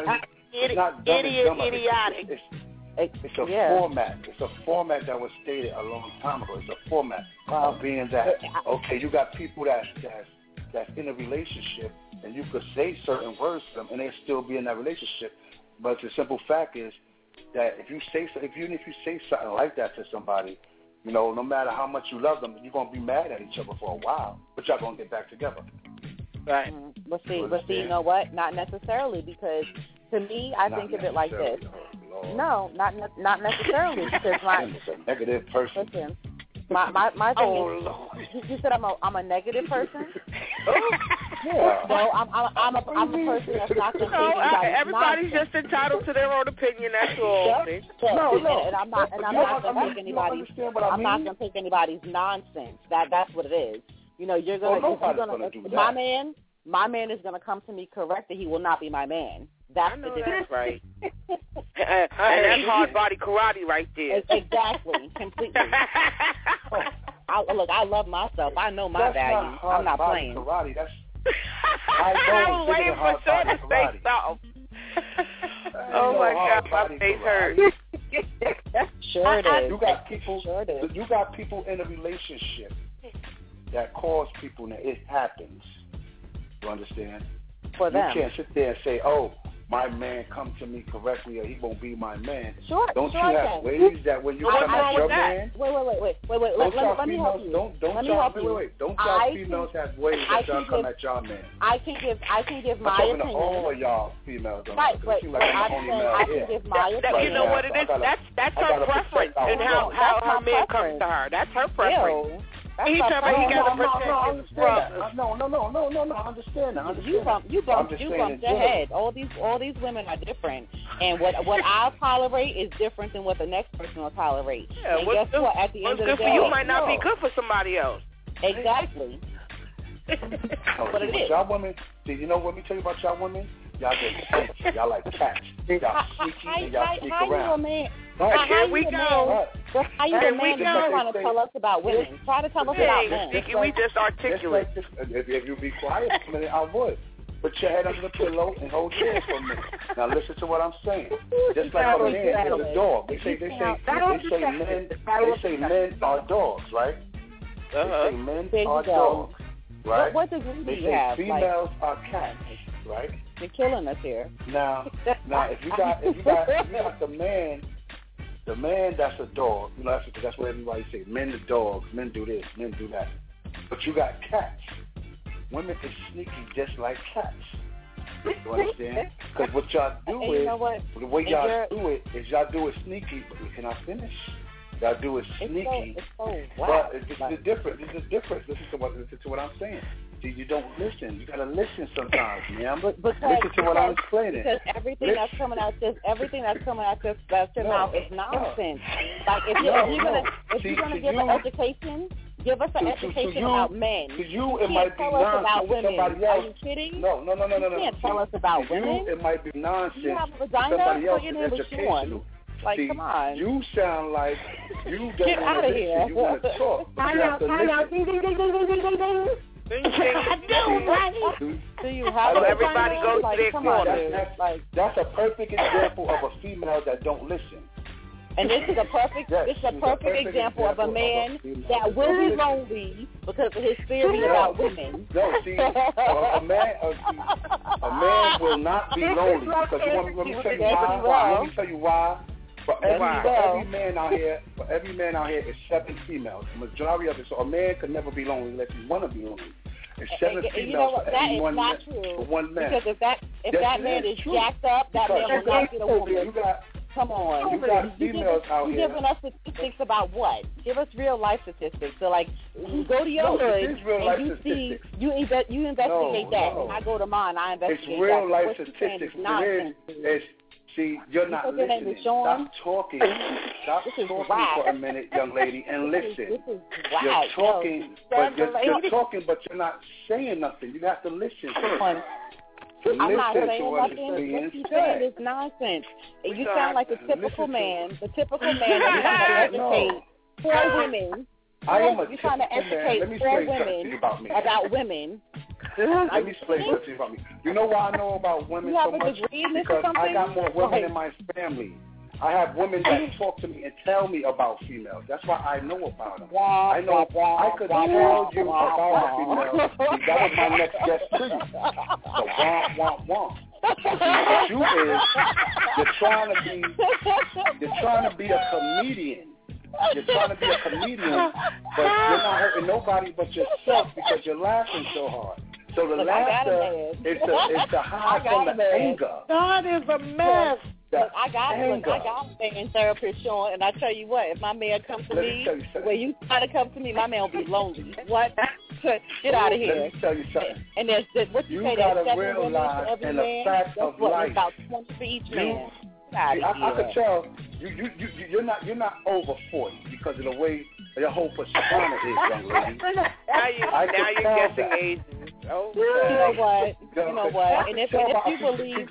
and dumber. Idiotic. It's a format. It's a format that was stated a long time ago. It's a format of being that, okay, you got people that's in a relationship, and you could say certain words to them, and they still be in that relationship. But the simple fact is that even if you say something like that to somebody, you know, no matter how much you love them, you're going to be mad at each other for a while, but y'all going to get back together. Right. But see, you know what? Not necessarily, because to me, I think of it like this. No, not necessarily, because a negative person. Listen, my thing is, you said I'm a negative person. Yeah. No, I'm a person that's not going to take anybody's everybody's nonsense. just entitled to their own opinion. That's all. No, and I'm not going to take anybody's. I'm not going to take anybody's nonsense. That's what it is. You know, you're going to. My man is going to come to me corrected. He will not be my man. That's the difference. That's right. And that's hard body karate right there. Exactly, completely. I love myself. I know my value. I'm not playing. Karate, that's I was waiting for Sean to say something. Oh my God, my face hurts. Sure it is. You got people in a relationship that cause people. Now it happens. You understand? For them, you can't sit there and say, "Oh, my man come to me correctly, or he won't be my man." Sure. Don't you have ways that when you come at your man? Wait. Let me help you. Don't y'all females have ways that y'all come at y'all man? I can give my opinion. All of y'all females. Right. I can give my opinion. You know what it is? That's her preference and how her man comes to her. That's her preference. He got to protect his brother. No. I understand that. You bumped your head. All these women are different, and what I'll tolerate is different than what the next person will tolerate. Yeah, and guess what? At the end of the day, good for you might not be good for somebody else. Exactly. But it is. Y'all women, you know what me tell you about y'all women? Y'all get sneaky. Y'all like cats. Y'all sneaky and y'all sneak around. Here we go. How you a man that's trying to tell us about women? Try to tell us about men. We just articulate. If you be quiet a minute, I would. Put your head under the pillow and hold hands for a minute. Now listen to what I'm saying. Just like a man is a dog. They say men are dogs, right? They say men are dogs, right? What degree do you have? They say females are cats, right? You're killing us here. Now if you got the man that's a dog, you know, that's what everybody say. Men are dogs, men do this, men do that. But you got cats. Women is sneaky just like cats. You understand? Because what y'all do is, the way y'all do it is y'all do it sneaky, but can I finish? Y'all do it sneaky. But it's the difference. This is different. Listen to what I'm saying. See, you don't listen. You gotta listen sometimes, man. Listen to what I'm explaining. Because everything that's coming out your mouth is nonsense. Like if you're gonna give an education, give us an education about men. To you, it might be nonsense. Somebody else. Are you kidding? No. You can't tell us about women. It might be nonsense. You have a vagina? Somebody else Your is name was educational. Like, see, come on. You sound like you don't Get out of here. You want to talk. Time out. I do, right? Do you have everybody goes to their corner. That's a perfect example of a female that don't listen. And this is a perfect example of a man that will be lonely because of his theory about women. No, see, a man will not be lonely because let me tell you why. For every man out here is 7 females. The majority of it. So a man could never be lonely unless he want to be lonely. It's 7 females for every one man. For one man. Because if that man is jacked up, that man will not get a woman. Come on. You got females out here. You're giving us statistics about what? Give us real life statistics. So like, you go to your hood and you see, you investigate that. And I go to mine, I investigate that. It's real life statistics. See, you're not listening. Stop talking. Stop talking for a minute, young lady, and listen. You're talking, but you're not saying nothing. You have to listen. I'm not saying nothing. What you're saying is nonsense. You sound like the typical man. The typical man that's trying to educate 4 women. You're trying to educate 4 women about women. Let me explain something to you about me. You know why I know about women so much? Because I got more women in my family. I have women that talk to me and tell me about females. That's why I know about them. I know. I could tell you about females. That was my next guest to you. So womp. What you is, you're trying to be a comedian. You're trying to be a comedian, but you're not hurting nobody but yourself because you're laughing so hard. So the laughter is to hide from the anger. God is a mess. I got a man therapist, Sean, and I tell you what, if my man comes to me, when you try to come to me, my man will be lonely. What? Get out of here. Let me tell you something. And there's what you say, there's 7 women for every man. Fact of life. About 20 for each man. I could tell you're not over 40 because of the way your whole persona is, young lady. Now you're guessing ages. Oh, you know what? And if you believe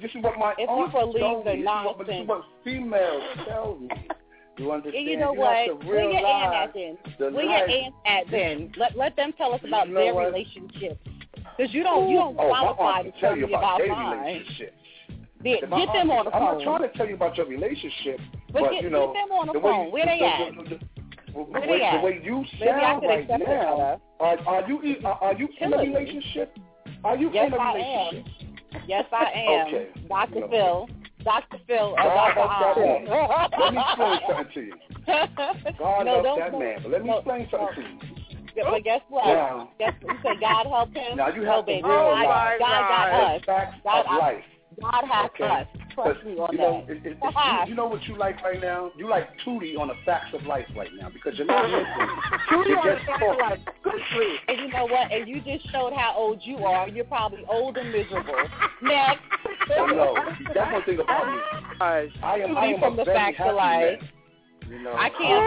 the nonsense, this is what females tell me. You understand? And you know what? Where your aunt at then? Where your aunt at then? Let them tell us about their relationships. Because you don't qualify to tell me about mine. Get them on the phone. I'm not trying to tell you about your relationship, but get them on the phone. Where they at? The way you sound right now, are you in a relationship? Are you in a relationship? Yes, I am. Okay. Dr. Phil. Dr. Phil. God loves that man. Let me explain something to you. God loves that man, but let me explain something to you. But guess what? You say God help him? Now you have to realize God got us. Facts of life. God has us. Trust me on that. You know what you like right now? You like Tootie on the facts of life right now because you're not listening. You're just talking. And you know what? And you just showed how old you are. You're probably old and miserable. Next. No, that's one thing about me. I am a very happy man. You know, I can't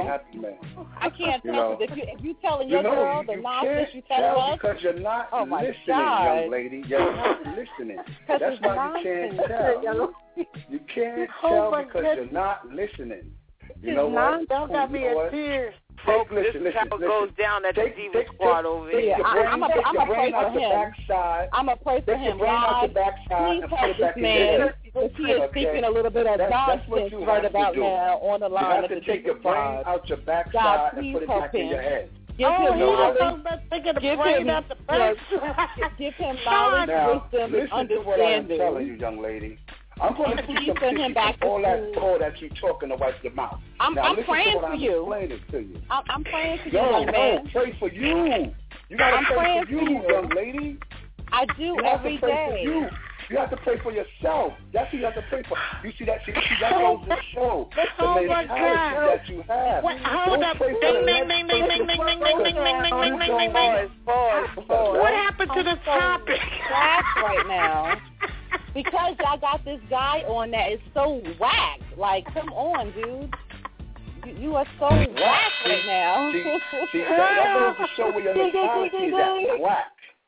tell. If you telling your girl the nonsense you tell us, because you're not listening, young lady. You're not listening. That's why you can't tell. You can't tell because you're not listening. You know what? Don't got me in tears. folks, this is how it goes down at the Diva Squad over here. I'm a pray for him. I'm a pray for him. God, please help this man. He is speaking a little bit of nonsense right about now on the line. You have to take your brain out your backside and put it back in your head. Give him knowledge. Give him knowledge, wisdom, and understanding. I'm telling you, young lady. I'm going to put some tissue all that you talking to wipe your mouth. I'm praying for you. I'm praying for you, young man. Pray for you. You got to pray for you, young lady. I do every day. You have to pray for yourself. That's who you have to pray for. You see that? See that goes to show the mentality that you have. Hold up. Ding, ding, ding, ding, ding, ding, ding, ding, ding, ding, ding, ding. What happened to the topic? Right now. Because y'all got this guy on that is so whack. Like, come on, dude. You are so whack right now. See, that goes to show where your mentality is at. Whack.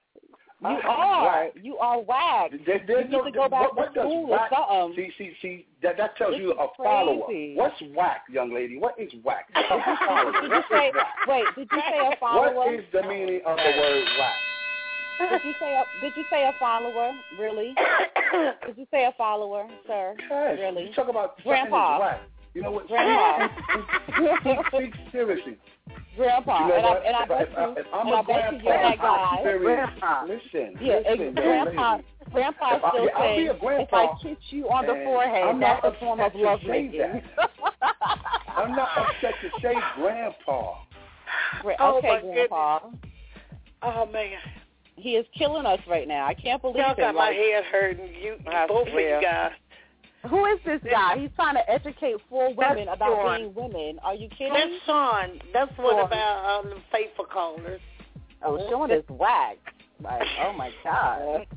You are whack. You need to go back to school or something. See, that tells you a follower. What's whack, young lady? What is whack? Did you say a follower? What is the meaning of the word whack? Did you say a follower? Really? Did you say a follower, sir? Yes. Really? You talk about Grandpa. Whack. You know what? Grandpa. Speak seriously. Grandpa. You know and I bet you you're that guy. Grandpa. Listen. Grandpa still saying, if I kiss you on the forehead, that's a form of lovemaking. I'm not upset to say grandpa. Okay, Grandpa. Oh, man. He is killing us right now. I can't believe it. Y'all got my head hurting. Both of you guys. Who is this guy? He's trying to educate 4 women about being women. Are you kidding? That's Sean. That's one of our faithful callers. Oh, Sean is whack. Like, oh my God.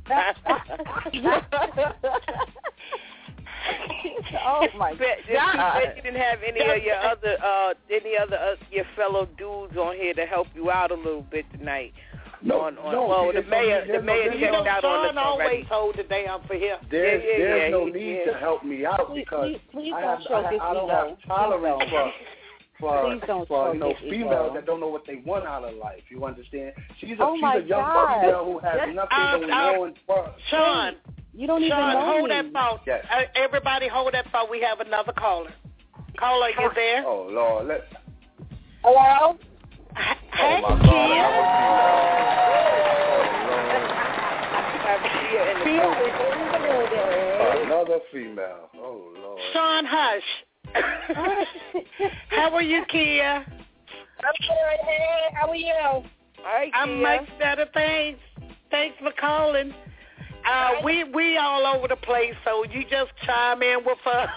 Oh my God. You didn't have any of your your fellow dudes on here to help you out a little bit tonight. No. The mayor checked out on us already. Always hold the damn for him. There's no need to help me out because I don't have tolerance for females that don't know what they want out of life. You understand? She's a young female who has nothing going on for her. Sean, you don't even know hold that phone. Yes. Everybody hold that phone. We have another caller. Caller, you there? Oh Lord. Hello? Hey, Another female. Oh Lord. Sean, hush. How are you, Kia? I'm good. Hey, how are you? Hi, Kia. I'm much better, thanks. Thanks for calling. We all over the place, so you just chime in with us.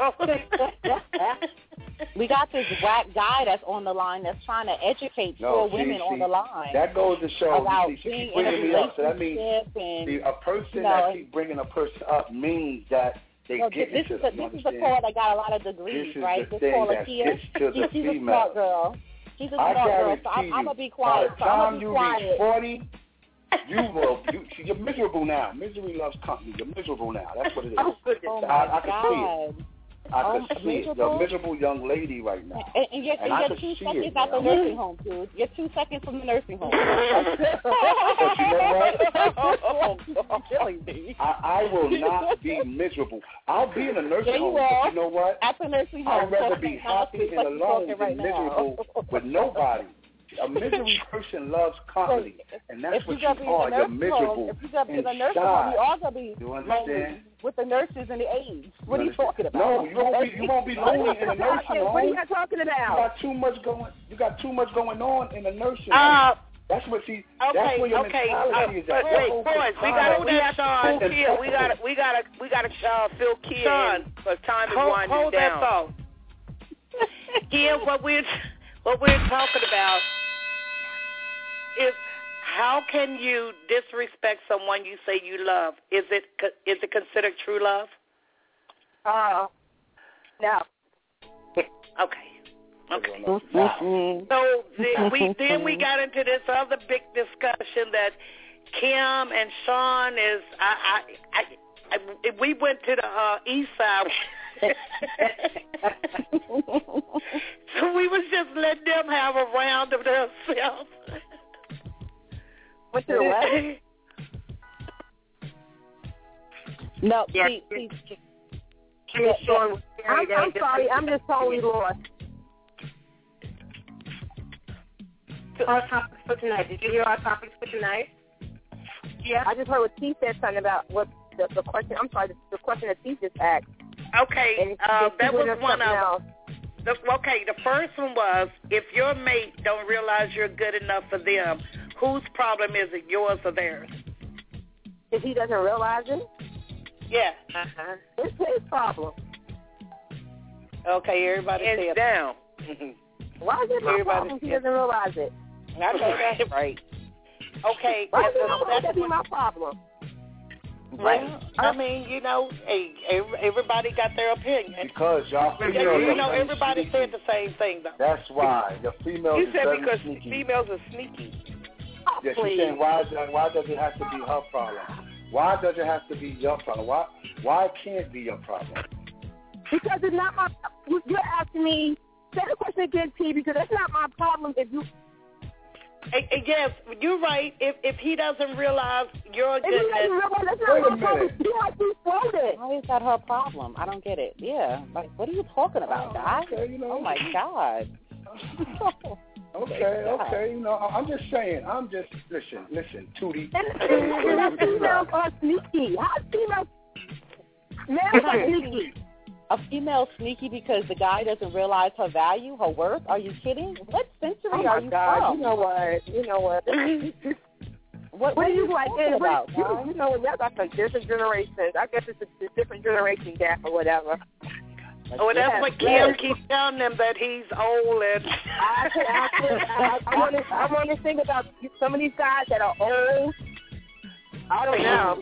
We got this whack guy that's on the line that's trying to educate 4 women on the line. That goes to show about she being keeps bringing me up. So that means a person that keeps bringing a person up means that they get into it. This is a caller that got a lot of degrees, right? This caller here, she's a smart girl. She's a smart girl, so I'm going to be quiet. By the time you reach 40, you're miserable now. Misery loves company. You're miserable now. That's what it is. Oh, I can see it. I can see it. You're a miserable young lady right now. And you're 2 seconds out the nursing home, dude. You're 2 seconds from the nursing home. But you know what? Killing me. I will not be miserable. I'll be in a nursing home, but you know what? At the nursing home. I'd rather be happy and alone than miserable with nobody. A misery person loves company, and that's what you are. You're miserable If you got in a nursing home, you all going to be lonely with the nurses and the aides. What are you talking about? No, you won't be lonely in a nursing home. What are you talking about? You got too much going on in a nursing home. That's what that's where your mentality is at. Wait, boys, we gotta Sean Kia. We gotta fill Kia in because time is winding down. Hold that phone. Kia, what we're talking about is how can you disrespect someone you say you love? Is it considered true love? No. Okay. So then we got into this other big discussion that Kim and Sean is. We went to the east side. So we was just letting them have No, please. I'm sorry. I'm just totally lost. Our topics for tonight. Did you hear our topics for tonight? Yeah. I just heard what T said something about what the question. I'm sorry, the question that T just asked. Okay, that was one of them. Okay, the first one was, if your mate don't realize you're good enough for them, whose problem is it, yours or theirs? If he doesn't realize it? Yeah. It's his problem. Okay, everybody hands down. Why is it my problem if he doesn't realize it? I know that's right. Okay, why does that be my problem? Well, I mean, you know, hey, everybody got their opinion. Because y'all females you know, everybody said the same thing, though. That's why. The females You said are because sneaky. females are sneaky. Yeah, she's saying, why does it have to be her problem? Why does it have to be your problem? Why can't it be your problem? Because it's not my. You're asking me. Say the question again, T. Because that's not my problem. If you. Yes, you're right. If he doesn't realize you're good, that's not my problem. He has to quote it. How is that her problem? I don't get it. Yeah, like what are you talking about, guys? Okay, you know. Oh my God. Okay, you know, I'm just saying. Listen, Tootie. And females are sneaky. How females? Men are sneaky. A female sneaky because the guy doesn't realize her value, her worth? Are you kidding? What century are you from? You know what? What are you like? About, you know what? That's like different generations. I guess it's a different generation gap or whatever. Oh, that's what Kim keeps telling them, that he's old and... I want to think about some of these guys that are old. I don't know.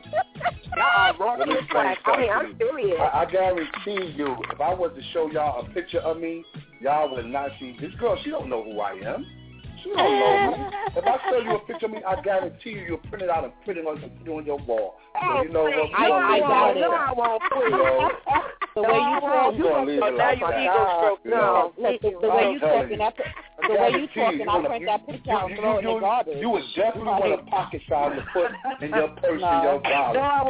I'm serious. I guarantee you, if I was to show y'all a picture of me, y'all would not see this girl. She don't know who I am. She don't know me. If I show you a picture of me, I guarantee you'll print it out and put it on your wall. So you know what? I doubt it. No, I won't. The way you talk, now you ego stroke. No, the way you talking, I print that picture out and throw it in the garbage. You would definitely want a pocket size to put in your purse in your wallet. No, I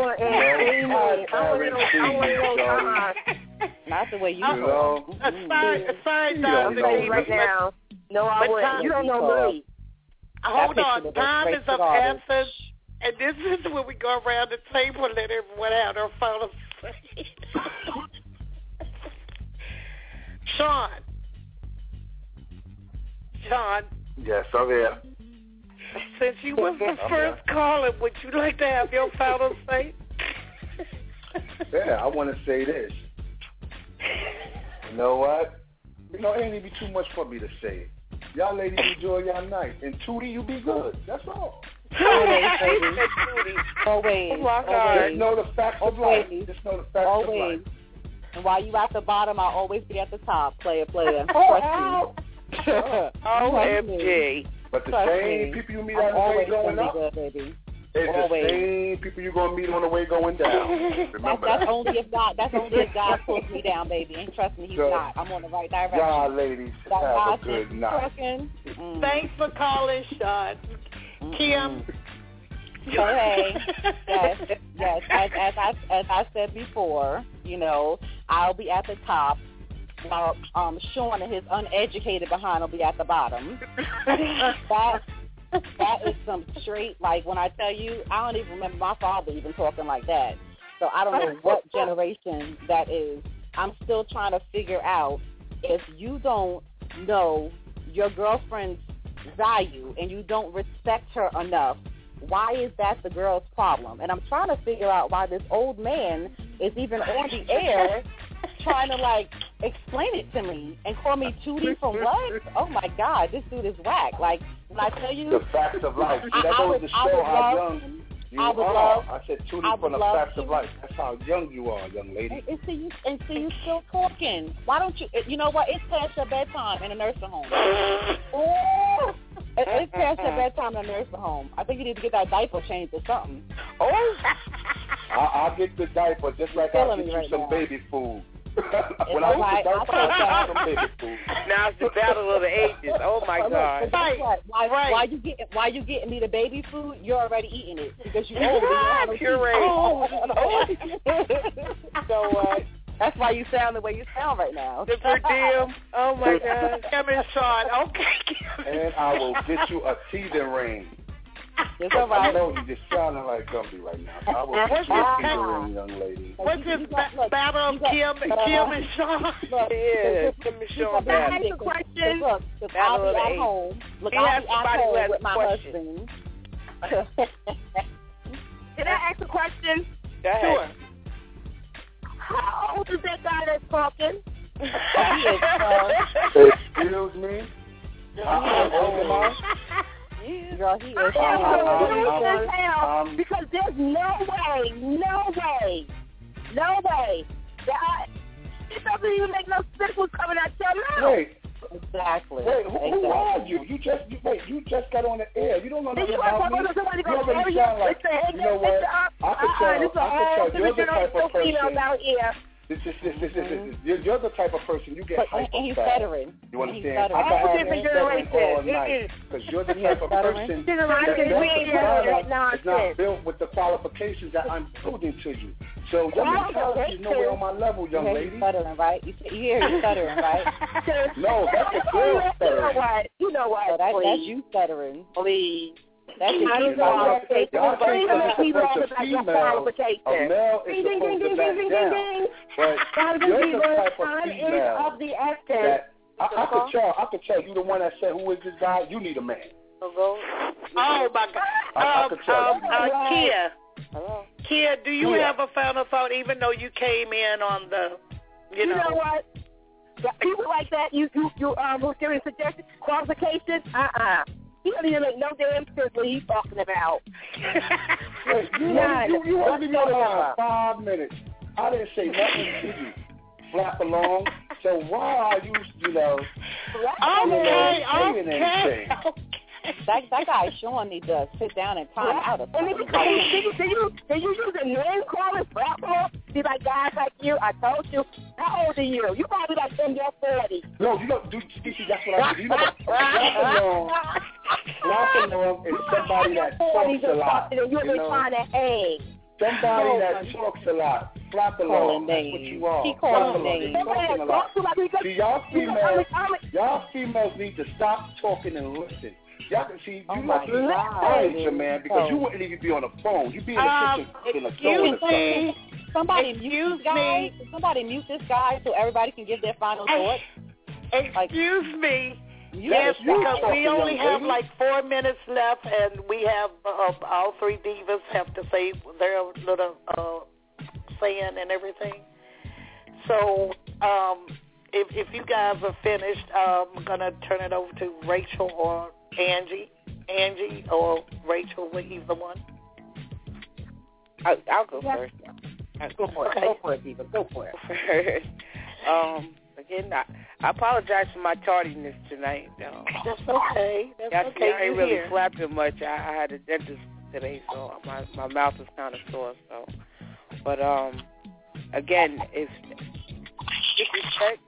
want not the way you talk. Aside right now. No, I wouldn't. You don't know me. Hold on. Time is of essence. And this is when we go around the table and let everyone have their final say. Sean. Yes, I'm here. Since you was the first caller, would you like to have your final say? Yeah, I want to say this. You know what? You know, it ain't even too much for me to say. Y'all ladies enjoy y'all night. And Tootie, you be good. That's all. Always, baby. Always. Just know the facts of life. Just know the facts of life. And while you at the bottom, I'll always be at the top. Player. OMG. But the same people you meet on the way going up, it's the same people you're going to meet on the way going down. Remember that's only if God pulls me down, baby. And trust me, he's not. I'm on the right direction. Y'all ladies, have a good night. Thanks for calling, Sean. Kim. Hey, yes. As I said before, you know, I'll be at the top. While Sean and his uneducated behind will be at the bottom. That is some straight, like when I tell you, I don't even remember my father even talking like that. So I don't know what generation that is. I'm still trying to figure out, if you don't know your girlfriend's value and you don't respect her enough, why is that the girl's problem? And I'm trying to figure out why this old man is even on the air trying to, like, explain it to me and call me Tootie from what? Oh, my God, this dude is whack. Like, when I tell you... The facts of life. That goes to show how young you are. I said Tootie from the facts of life. That's how young you are, young lady. And see you still talking. Why don't you... You know what? It's past your bedtime in a nursing home. It's past your bedtime in a nursing home. I think you need to get that diaper changed or something. I'll get the diaper just like I'll get you some baby food. When I was the baby food. Now it's the battle of the ages. Oh my God! Why you getting me the baby food? You're already eating it because you old. So what? That's why you sound the way you sound right now. The per diem. Oh my God! Kim and Sean. Okay. And I will get you a teething ring. It's all right. I know you just sounding like Gumby right now. I will get you a teething ring, young lady. What's this battle of Kim and Sean? Yeah, Kim and Sean. I have a question. Look, I'll be at home. Look, I'll be at home with my husband. Can I ask a question? Go ahead. Sure. How old is that guy that's talking? Excuse me? How old am I? Girl, he is because there's no way that it doesn't even make no sense what's coming out your mouth. Wait. Exactly. Wait, who are you? You just got on the air. You don't know nothing about me. You already sound like, you know what? I could tell you're the type of person. You're the type of person you get hyped and he's stuttering. You understand? I can have you stuttering all night because you're the type of person that's not built with the qualifications that I'm building to you. So your mentality is nowhere on my level, young lady. He's stuttering, right? You hear you stuttering, right? No, that's a girl stuttering. You know what? So that's you stuttering. Please. That's you y'all think a male is supposed to back down, but you're the type of female that I could tell you the one that said, who is this guy? You need a man. Oh my God. I could tell you. Kia. Hello. Kia, do you have a final thought, even though you came in on the, you know what? People like that, you who's giving suggestions, qualifications, He don't even make no damn sense what he's talking about. You only been on 5 minutes. I didn't say nothing to you. Flap along. So why are you, saying anything? That guy Sean needs to sit down and time out of something. Did you use a name calling platform? Be like guys like you. I told you. How old are you? You probably like 10 years 40. No, you don't do. That's what I do. You know, flap along is somebody that talks a lot. Somebody that talks a lot. Flap along. That's what you are. Keep calling names. Talking a lot. See, y'all females need to stop talking and listen. Y'all can see, you must be furniture, man, because you wouldn't even be on the phone. You'd be in the kitchen in a phone. Somebody mute this guy so everybody can give their final thoughts. Excuse me. Yes, because we only have like 4 minutes left, and we have all three divas have to say their little saying and everything. So if you guys are finished, I'm going to turn it over to Rachel or Angie or Rachel, either one. I'll go first. Go for it. Okay. Go for it, Diva. Go for it. Again, I apologize for my tardiness tonight. That's okay. That's okay. I ain't really flapping much. I had a dentist today, so my mouth is kind of sore. So, but again, it's disrespect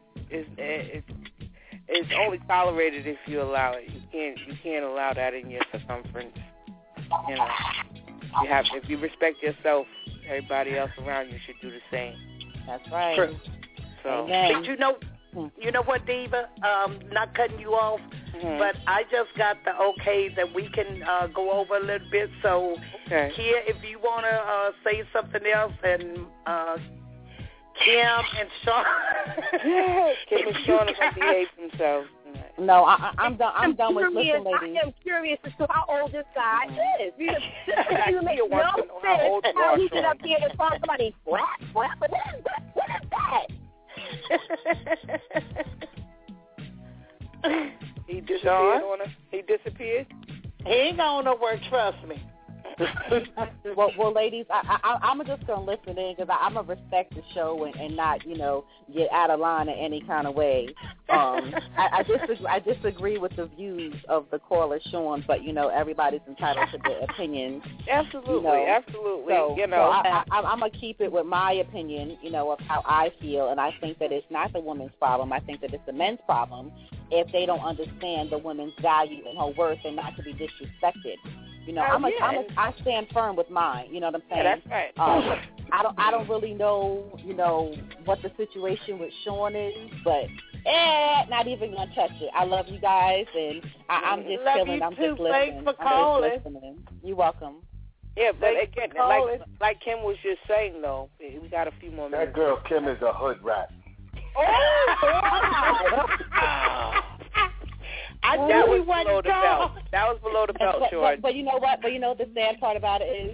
is only tolerated if you allow it. You can't allow that in your circumference. You know, if you respect yourself, everybody else around you should do the same. That's right. True. So, but you know what, Diva? Not cutting you off, but I just got the okay that we can go over a little bit. So, Kia, if you want to say something else, and Kim and Sean. Kim and Sean are going to behave themselves. No, I'm done with listening, ladies. I am curious as to how old this guy is. Because it makes no sense how he get up here and call somebody flap. What is that? He disappeared on us. He disappeared? He ain't going nowhere, trust me. Well, ladies, I'm just gonna listen in because I'm gonna respect the show and not, get out of line in any kind of way. I disagree with the views of the caller Sean, but everybody's entitled to their opinion. Absolutely, absolutely. So I'm gonna keep it with my opinion, of how I feel, and I think that it's not the woman's problem. I think that it's the men's problem if they don't understand the woman's value and her worth and not to be disrespected. I stand firm with mine. You know what I'm saying? Yeah, that's right. I don't really know, what the situation with Sean is, but not even gonna touch it. I love you guys, and I'm just chilling. I'm just listening. Thanks for calling. You're welcome. Yeah, but again, like Kim was just saying, though, we got a few more minutes. That girl Kim is a hood rat. That was below the belt. That was below the belt, George. But you know what? But the sad part about it is,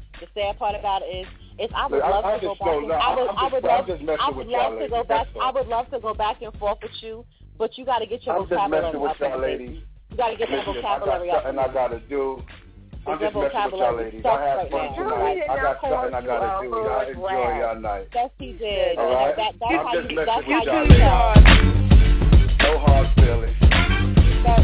I would love to go back and forth with you, but you got to get your vocabulary up. I'm just messing with y'all ladies. You got to get your vocabulary up. I got something I got to do. I'm just messing with y'all ladies. I have fun tonight. I got something I got to do. Y'all enjoy y'all night. Yes, he did. All right? That's I'm how just you messing do with y'all ladies. No hard feelings. That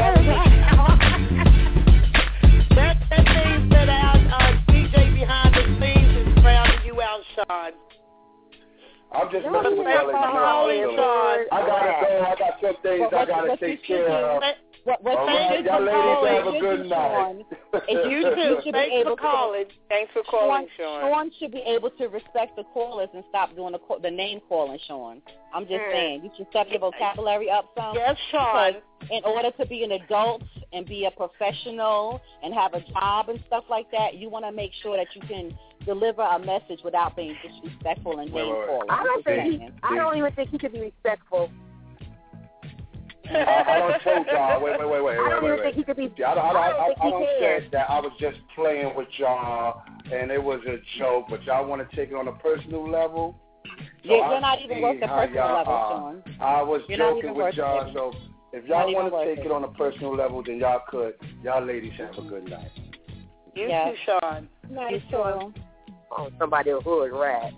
means that our DJ behind the scenes is frowning you out, Sean. I'm just messing with y'all ladies. I gotta go. I got some things I gotta take care of. Y'all ladies have a good night. You too. Thanks for calling. Thanks for calling, Sean. Sean should be able to respect the callers and stop doing the name calling, Sean. I'm just saying, you should step your vocabulary up some. Yes, Sean. In order to be an adult and be a professional and have a job and stuff like that, you want to make sure that you can deliver a message without being disrespectful and name calling. I don't even think he could be respectful. I don't told y'all. Wait. I don't even think he could be. I don't say that. I was just playing with y'all, and it was a joke. But y'all want to take it on a personal level. So you're not even worth the personal level, Sean. I was joking with y'all. So if y'all want to take it on a personal level, then y'all could. Y'all ladies have a good night. You too, Sean. Nice, Sean. Oh, somebody a hood rat.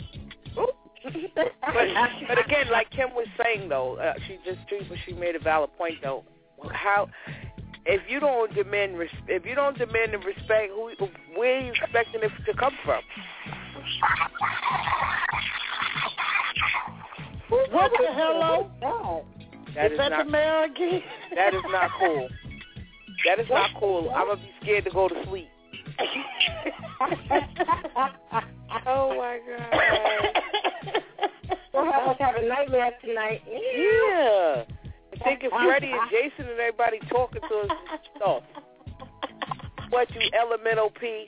But again, like Kim was saying though, she made a valid point though. How if you don't demand the respect, where are you expecting it to come from? What the hello? That is that the mayor again? That is not cool. That is not cool. I'm gonna be scared to go to sleep. Oh my God. We'll have us having nightmares tonight. Yeah. I'm thinking Freddie and Jason and everybody talking to us and stuff. What, you elemental P?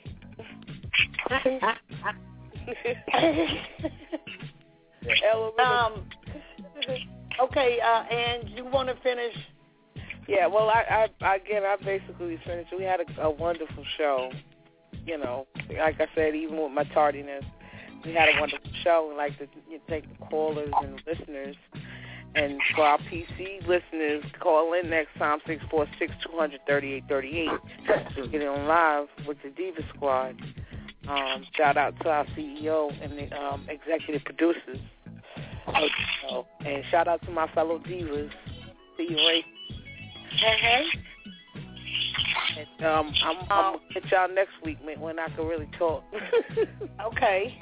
Okay, and you want to finish? Yeah, well, I basically finished. We had a wonderful show. Like I said, even with my tardiness, we had a wonderful show. We'd like to take the callers and listeners. And for our PC listeners, call in next time, 646-200-3838. Get on live with the Diva Squad. Shout out to our CEO and the executive producers. And shout out to my fellow divas. See you, Ray. Hey. And, I'm going to get y'all next week when I can really talk. Okay.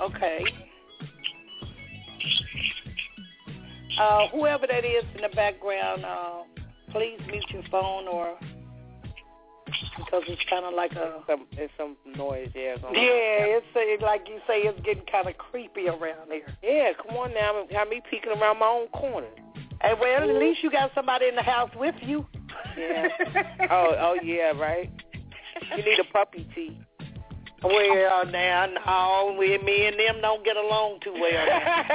Whoever that is in the background, please mute your phone because it's kind of like there's some noise there. It's like you say, it's getting kind of creepy around here. Yeah, come on now. Have me peeking around my own corner. Hey, well, at least you got somebody in the house with you. Yeah. Oh, yeah, right? You need a puppy, T. Well, now, no, me and them don't get along too well.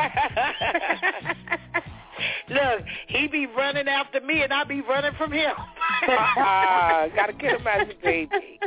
Look, he be running after me, and I be running from him. Gotta get him as a baby.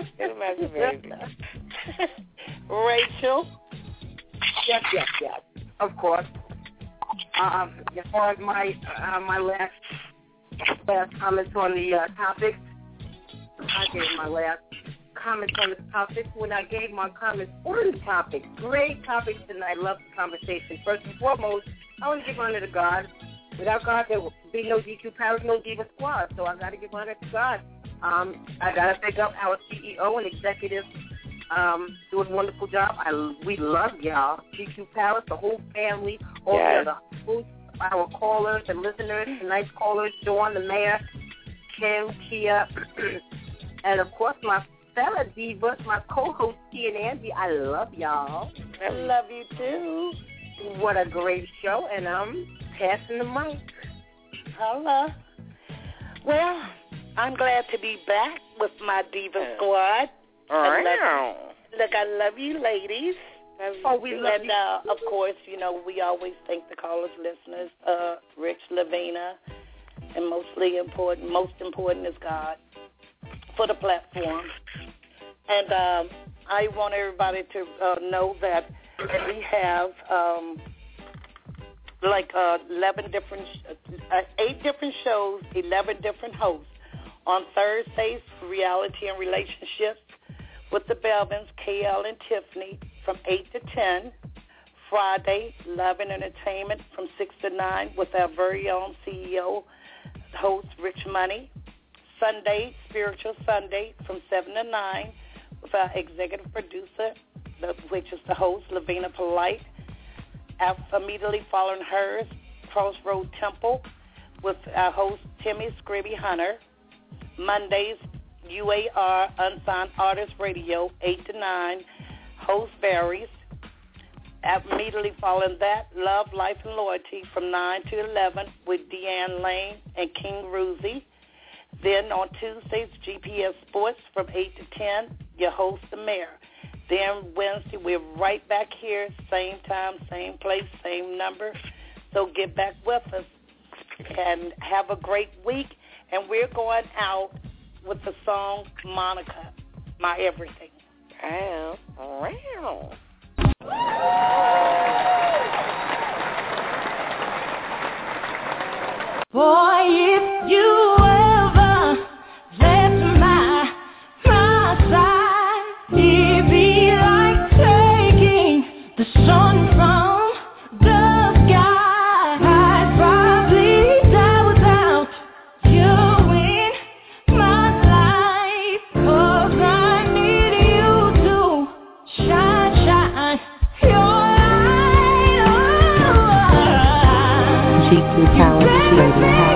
Rachel? Yes. Of course. As far as my last comments on the topic, I gave my last comments on the topic. When I gave my comments on the topic, great topic tonight. Love the conversation. First and foremost, I want to give honor to God. Without God, there would be no GQ Palace, no Diva Squad. So I got to give honor to God. I got to pick up our CEO and executive doing a wonderful job. We love y'all. GQ Palace, the whole family, all the hosts, our callers and listeners, tonight's callers, Dawn, the mayor, Kim, Kia, and, of course, my fella divas, my co-host, T and Andy. I love y'all. I love you, too. What a great show, and I'm passing the mic. Holla. Well, I'm glad to be back with my Diva Squad. I love you, ladies. We love you. And, of course, you know, we always thank the callers, listeners, Rich, Lavina, and most important is God for the platform. And I want everybody to know that we have 8 different shows, 11 different hosts. On Thursdays, reality and relationships with the Belvins, KL and Tiffany, from 8 to 10. Friday, love and entertainment from 6 to 9 with our very own CEO, host Rich Money. Sunday, Spiritual Sunday from 7 to 9 with our executive producer, which is the host, Lavina Polite. Immediately following hers, Crossroad Temple with our host, Timmy Scribby Hunter. Mondays, UAR, Unsigned Artist Radio, 8 to 9. Host varies. Immediately following that, Love, Life, and Loyalty from 9 to 11 with Deanne Lane and King Ruzi. Then on Tuesdays, GPS Sports from 8 to 10, your host, the mayor. Then Wednesday, we're right back here, same time, same place, same number. So get back with us and have a great week. And we're going out with the song Monica, My Everything. Boy, if you ever left my side, it'd be like taking the sun from the sky. I'd probably die without you in my life, 'cause I need you to shine your light on. GQ Palace Radio.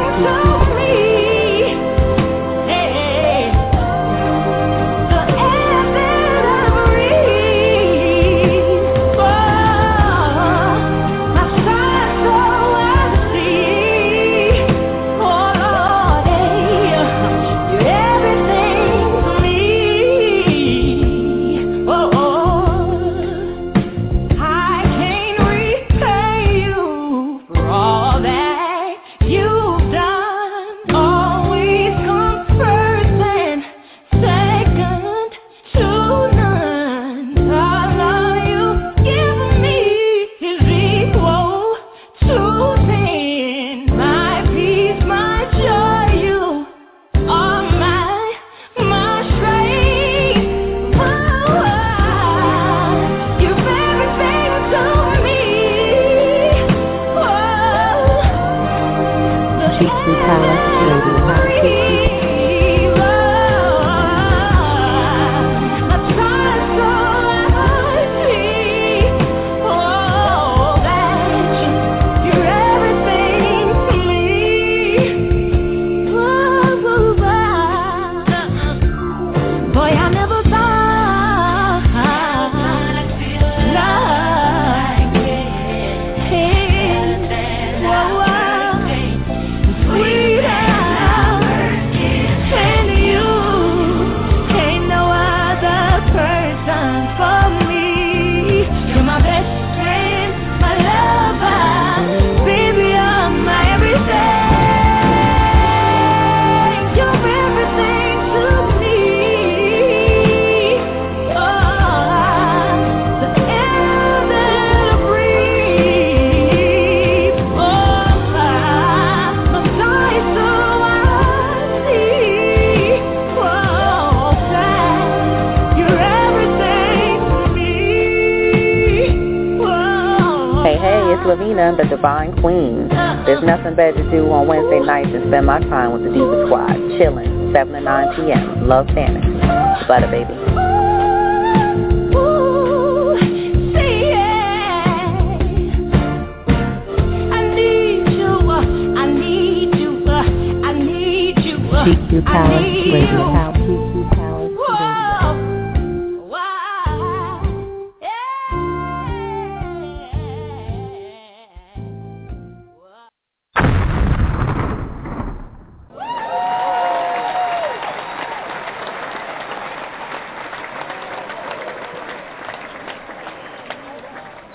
Lavina, the Divine Queen. There's nothing better to do on Wednesday nights than spend my time with the Diva Squad, chilling, 7 to 9 p.m. Love Fantasy. Butter Baby. GQ Palace Radio.